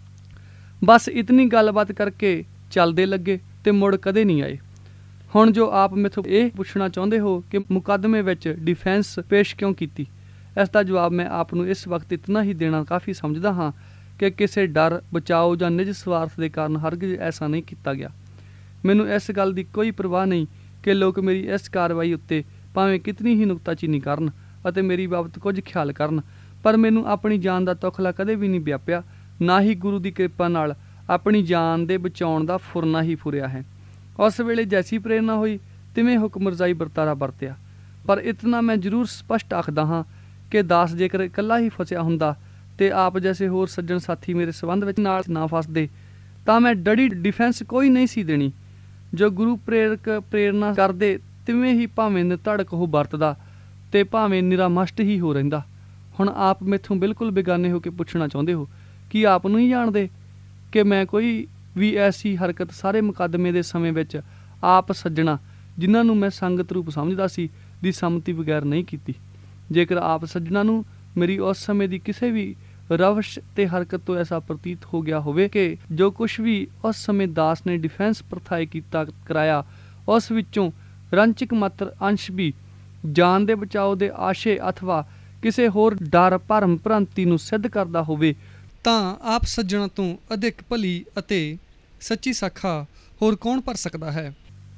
ਬਸ ਇਤਨੀ ਗੱਲਬਾਤ ਕਰਕੇ ਚੱਲਦੇ ਲੱਗੇ ਤੇ ਮੁੜ ਕਦੇ ਨਹੀਂ ਆਏ। ਹੁਣ ਜੋ ਆਪ ਮੈਥੋਂ ਇਹ ਪੁੱਛਣਾ ਚਾਹੁੰਦੇ ਹੋ ਕਿ ਮੁਕੱਦਮੇ ਵਿੱਚ ਡਿਫੈਂਸ ਪੇਸ਼ ਕਿਉਂ ਕੀਤੀ, ਇਸ ਦਾ ਜਵਾਬ ਮੈਂ ਆਪ ਨੂੰ ਇਸ ਵਕਤ ਇਤਨਾ ਹੀ ਦੇਣਾ ਕਾਫੀ ਸਮਝਦਾ ਹਾਂ ਕਿ ਕਿਸੇ ਡਰ, ਬਚਾਓ ਜਾਂ ਨਿੱਜ ਸਵਾਰਥ ਦੇ ਕਾਰਨ ਹਰਗਿਜ਼ ਐਸਾ ਨਹੀਂ ਕੀਤਾ ਗਿਆ। ਮੈਨੂੰ ਇਸ ਗੱਲ ਦੀ ਕੋਈ ਪਰਵਾਹ ਨਹੀਂ ਕਿ ਲੋਕ ਮੇਰੀ ਇਸ ਕਾਰਵਾਈ ਉੱਤੇ ਭਾਵੇਂ ਕਿਤਨੀ ਹੀ ਨੁਕਤਾਚੀਨੀ ਕਰਨ ਅਤੇ ਮੇਰੀ ਬਾਬਤ ਕੁਝ ਖਿਆਲ ਕਰਨ, ਪਰ ਮੈਨੂੰ ਆਪਣੀ ਜਾਨ ਦਾ ਤੌਖਲਾ ਕਦੇ ਵੀ ਨਹੀਂ ਵਿਆਪਿਆ, ਨਾ ਹੀ ਗੁਰੂ ਦੀ ਕਿਰਪਾ ਨਾਲ ਆਪਣੀ ਜਾਨ ਦੇ ਬਚਾਉਣ ਦਾ ਫੁਰਨਾ ਹੀ ਫੁਰਿਆ ਹੈ। ਉਸ ਵੇਲੇ ਜੈਸੀ ਪ੍ਰੇਰਨਾ ਹੋਈ ਤਿਵੇਂ ਹੁਕਮ ਰਜ਼ਾਈ ਵਰਤਾਰਾ ਵਰਤਿਆ। ਪਰ ਇਤਨਾ ਮੈਂ ਜ਼ਰੂਰ ਸਪਸ਼ਟ ਆਖਦਾ ਹਾਂ ਕਿ ਦਾਸ ਜੇਕਰ ਇਕੱਲਾ ਹੀ ਫਸਿਆ ਹੁੰਦਾ ਤੇ ਆਪ ਜੈਸੇ ਹੋਰ ਸੱਜਣ ਸਾਥੀ ਮੇਰੇ ਸੰਬੰਧ ਵਿੱਚ ਨਾਲ ਨਾ ਫਸਦੇ ਤਾਂ ਮੈਂ ਡੜੀ ਡਿਫੈਂਸ ਕੋਈ ਨਹੀਂ ਸੀ ਦੇਣੀ। ਜੋ ਗੁਰੂ ਪ੍ਰੇਰਕ ਪ੍ਰੇਰਨਾ ਕਰਦੇ ਤਿਵੇਂ ਹੀ ਭਾਵੇਂ ਨਿਧੜਕ ਉਹ ਵਰਤਦਾ ਤੇ ਭਾਵੇਂ ਨਿਰਾਮਸ਼ਟ ਹੀ ਹੋ ਰਹਿੰਦਾ। ਹੁਣ ਆਪ ਮੈਥੋਂ ਬਿਲਕੁਲ ਬੇਗਾਨੇ ਹੋ ਕੇ ਪੁੱਛਣਾ ਚਾਹੁੰਦੇ ਹੋ ਕਿ ਆਪ ਨੂੰ ਹੀ ਜਾਣਦੇ ਕਿ ਮੈਂ ਕੋਈ ਵੀ ਐਸੀ ਹਰਕਤ ਸਾਰੇ ਮੁਕੱਦਮੇ ਦੇ ਸਮੇਂ ਵਿੱਚ ਆਪ ਸੱਜਣਾ ਜਿਨ੍ਹਾਂ ਨੂੰ ਮੈਂ ਸੰਗਤ ਰੂਪ ਸਮਝਦਾ ਸੀ ਦੀ ਸੰਮਤੀ ਬਗੈਰ ਨਹੀਂ ਕੀਤੀ। ਜੇਕਰ ਆਪ ਸੱਜਣਾ ਨੂੰ ਮੇਰੀ ਉਸ ਸਮੇਂ ਦੀ ਕਿਸੇ ਵੀ ਰਵਸ਼ ਤੇ ਹਰਕਤ ਤੋਂ ਐਸਾ ਪ੍ਰਤੀਤ ਹੋ ਗਿਆ ਹੋਵੇ ਕਿ ਜੋ ਕੁਛ ਵੀ ਉਸ ਸਮੇਂ ਦਾਸ ਨੇ ਡਿਫੈਂਸ ਪ੍ਰਥਾਏ ਕੀਤਾ ਕਰਾਇਆ, ਉਸ ਵਿੱਚੋਂ ਰੰਚਕ ਮਾਤਰ ਅੰਸ਼ ਵੀ ਜਾਨ ਦੇ ਬਚਾਓ ਦੇ ਆਸ਼ੇ ਅਥਵਾ ਕਿਸੇ ਹੋਰ ਡਰ ਭਰਮ ਭ੍ਰਾਂਤੀ ਨੂੰ ਸਿੱਧ ਕਰਦਾ ਹੋਵੇ ਤਾਂ ਆਪ ਸੱਜਣਾ ਤੋਂ ਅਧਿਕ ਭਲੀ ਅਤੇ ਸੱਚੀ ਸਾਖਾ ਹੋਰ ਕੌਣ ਭਰ ਸਕਦਾ ਹੈ?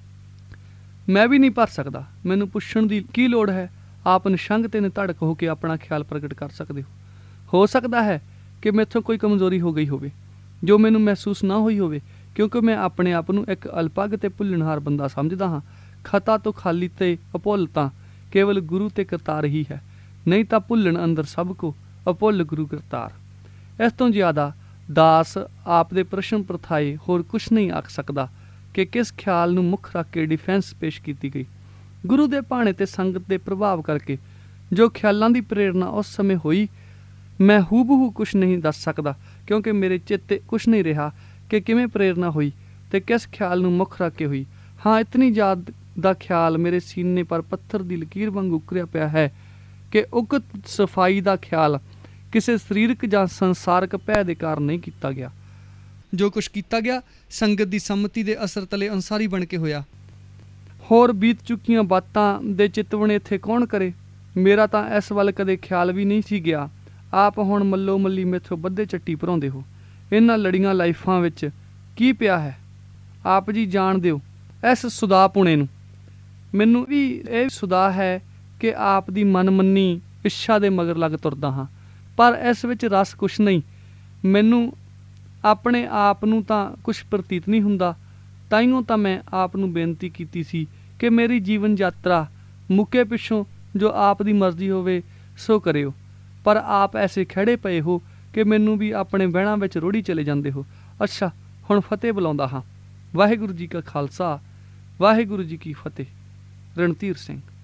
ਮੈਂ ਵੀ ਨਹੀਂ ਭਰ ਸਕਦਾ। ਮੈਨੂੰ ਪੁੱਛਣ ਦੀ ਕੀ ਲੋੜ ਹੈ? ਆਪ ਨਿਸ਼ੰਗ ਤੇ ਨਿਧੜਕ ਹੋ ਕੇ ਆਪਣਾ ਖਿਆਲ ਪ੍ਰਗਟ ਕਰ ਸਕਦੇ ਹੋ ਸਕਦਾ ਹੈ ਕਿ ਮੈਥੋਂ ਕੋਈ ਕਮਜ਼ੋਰੀ ਹੋ ਗਈ ਹੋਵੇ ਜੋ ਮੈਨੂੰ ਮਹਿਸੂਸ ਨਾ ਹੋਈ ਹੋਵੇ, ਕਿਉਂਕਿ ਮੈਂ ਆਪਣੇ ਆਪ ਨੂੰ ਇੱਕ ਅਲਪੱਗ ਤੇ ਭੁੱਲਣਹਾਰ ਬੰਦਾ ਸਮਝਦਾ ਹਾਂ। ਖਤਾ ਤੋਂ ਖਾਲੀ ਤੇ ਅਭੁੱਲ ਤਾਂ ਕੇਵਲ ਗੁਰੂ ਤੇ ਕਰਤਾਰ ਹੀ ਹੈ, ਨਹੀਂ ਤਾਂ ਭੁੱਲਣ ਅੰਦਰ ਸਭ ਕੋ ਅਭੁੱਲ ਗੁਰੂ ਕਰਤਾਰ। ਇਸ ਤੋਂ ਜ਼ਿਆਦਾ ਦਾਸ ਆਪ ਦੇ ਪ੍ਰਸ਼ਨ ਪ੍ਰਥਾਏ ਹੋਰ ਕੁਛ ਨਹੀਂ ਆਖ ਸਕਦਾ ਕਿ ਕਿਸ ਖਿਆਲ ਨੂੰ ਮੁੱਖ ਰੱਖ ਕੇ ਡਿਫੈਂਸ ਪੇਸ਼ ਕੀਤੀ ਗਈ। ਗੁਰੂ ਦੇ ਭਾਣੇ ਤੇ ਸੰਗਤ ਦੇ ਪ੍ਰਭਾਵ ਕਰਕੇ ਜੋ ਖਿਆਲਾਂ ਦੀ ਪ੍ਰੇਰਨਾ ਉਸ ਸਮੇਂ ਹੋਈ, ਮੈਂ ਹੂਬਹੂ ਕੁਛ ਨਹੀਂ ਦੱਸ ਸਕਦਾ, ਕਿਉਂਕਿ ਮੇਰੇ ਚਿੱਤ 'ਤੇ ਕੁਛ ਨਹੀਂ ਰਿਹਾ ਕਿ ਕਿਵੇਂ ਪ੍ਰੇਰਨਾ ਹੋਈ ਤੇ ਕਿਸ ਖਿਆਲ ਨੂੰ ਮੁੱਖ ਰੱਖ ਕੇ ਹੋਈ। ਹਾਂ, ਇਤਨੀ ਯਾਦ ਦਾ ਖਿਆਲ ਮੇਰੇ ਸੀਨੇ ਪਰ ਪੱਥਰ ਦੀ ਲਕੀਰ ਵਾਂਗ ਉਕਰਿਆ ਪਿਆ ਹੈ ਕਿ ਉਕਤ ਸਫਾਈ ਦਾ ਖਿਆਲ ਕਿਸੇ ਸਰੀਰਕ ਜਾਂ ਸੰਸਾਰਕ ਭੈ ਦੇ ਕਾਰਨ ਨਹੀਂ ਕੀਤਾ ਗਿਆ। ਜੋ ਕੁਛ ਕੀਤਾ ਗਿਆ ਸੰਗਤ ਦੀ ਸੰਮਤੀ ਦੇ ਅਸਰ ਤਲੇ ਅਨਸਾਰੀ ਬਣ ਕੇ ਹੋਇਆ। ਹੋਰ ਬੀਤ ਚੁੱਕੀਆਂ ਬਾਤਾਂ ਦੇ ਚਿਤਵਣੇ ਇੱਥੇ ਕੌਣ ਕਰੇ? ਮੇਰਾ ਤਾਂ ਇਸ ਵੱਲ ਕਦੇ ਖਿਆਲ ਵੀ ਨਹੀਂ ਸੀ ਗਿਆ। ਆਪ ਹੁਣ ਮੱਲੋ ਮੱਲੀ ਮੈਥੋਂ ਬੱਧੇ ਚੱਟੀ ਭਰਾਉਂਦੇ ਹੋ। ਇਹਨਾਂ ਲੜੀਆਂ ਲਾਈਫਾਂ ਵਿੱਚ ਕੀ ਪਿਆ ਹੈ ਆਪ ਜੀ ਜਾਣਦੇ ਹੋ। ਇਸ ਸੁਦਾ ਪੁਣੇ ਨੂੰ ਮੈਨੂੰ ਵੀ ਇਹ ਸੁਦਾ ਹੈ ਕਿ ਆਪ ਦੀ ਮਨਮੰਨੀ ਇੱਛਾ ਦੇ ਮਗਰ ਲੱਗ ਤੁਰਦਾ ਹਾਂ, ਪਰ ਇਸ ਵਿੱਚ ਰਸ ਕੁਛ ਨਹੀਂ। ਮੈਨੂੰ ਆਪਣੇ ਆਪ ਨੂੰ ਤਾਂ ਕੁਛ ਪ੍ਰਤੀਤ ਨਹੀਂ ਹੁੰਦਾ। ਤਾਈਓਂ ਤਾਂ ਮੈਂ ਆਪ ਨੂੰ ਬੇਨਤੀ ਕੀਤੀ ਸੀ ਕਿ ਮੇਰੀ ਜੀਵਨ ਯਾਤਰਾ ਮੁੱਕੇ ਪਿੱਛੋਂ ਜੋ ਆਪ ਦੀ ਮਰਜ਼ੀ ਹੋਵੇ ਸੋ ਕਰਿਓ, ਪਰ ਆਪ ਐਸੇ ਖੜੇ ਪਏ ਹੋ ਕਿ ਮੈਨੂੰ ਵੀ ਆਪਣੇ ਵਹਿਣਾਂ ਵਿੱਚ ਰੋੜੀ ਚਲੇ ਜਾਂਦੇ ਹੋ। ਅੱਛਾ, ਹੁਣ ਫਤਿਹ ਬੁਲਾਉਂਦਾ ਹਾਂ। ਵਾਹਿਗੁਰੂ ਜੀ ਕਾ ਖਾਲਸਾ, ਵਾਹਿਗੁਰੂ ਜੀ ਕੀ ਫਤਿਹ। ਰਣਧੀਰ ਸਿੰਘ।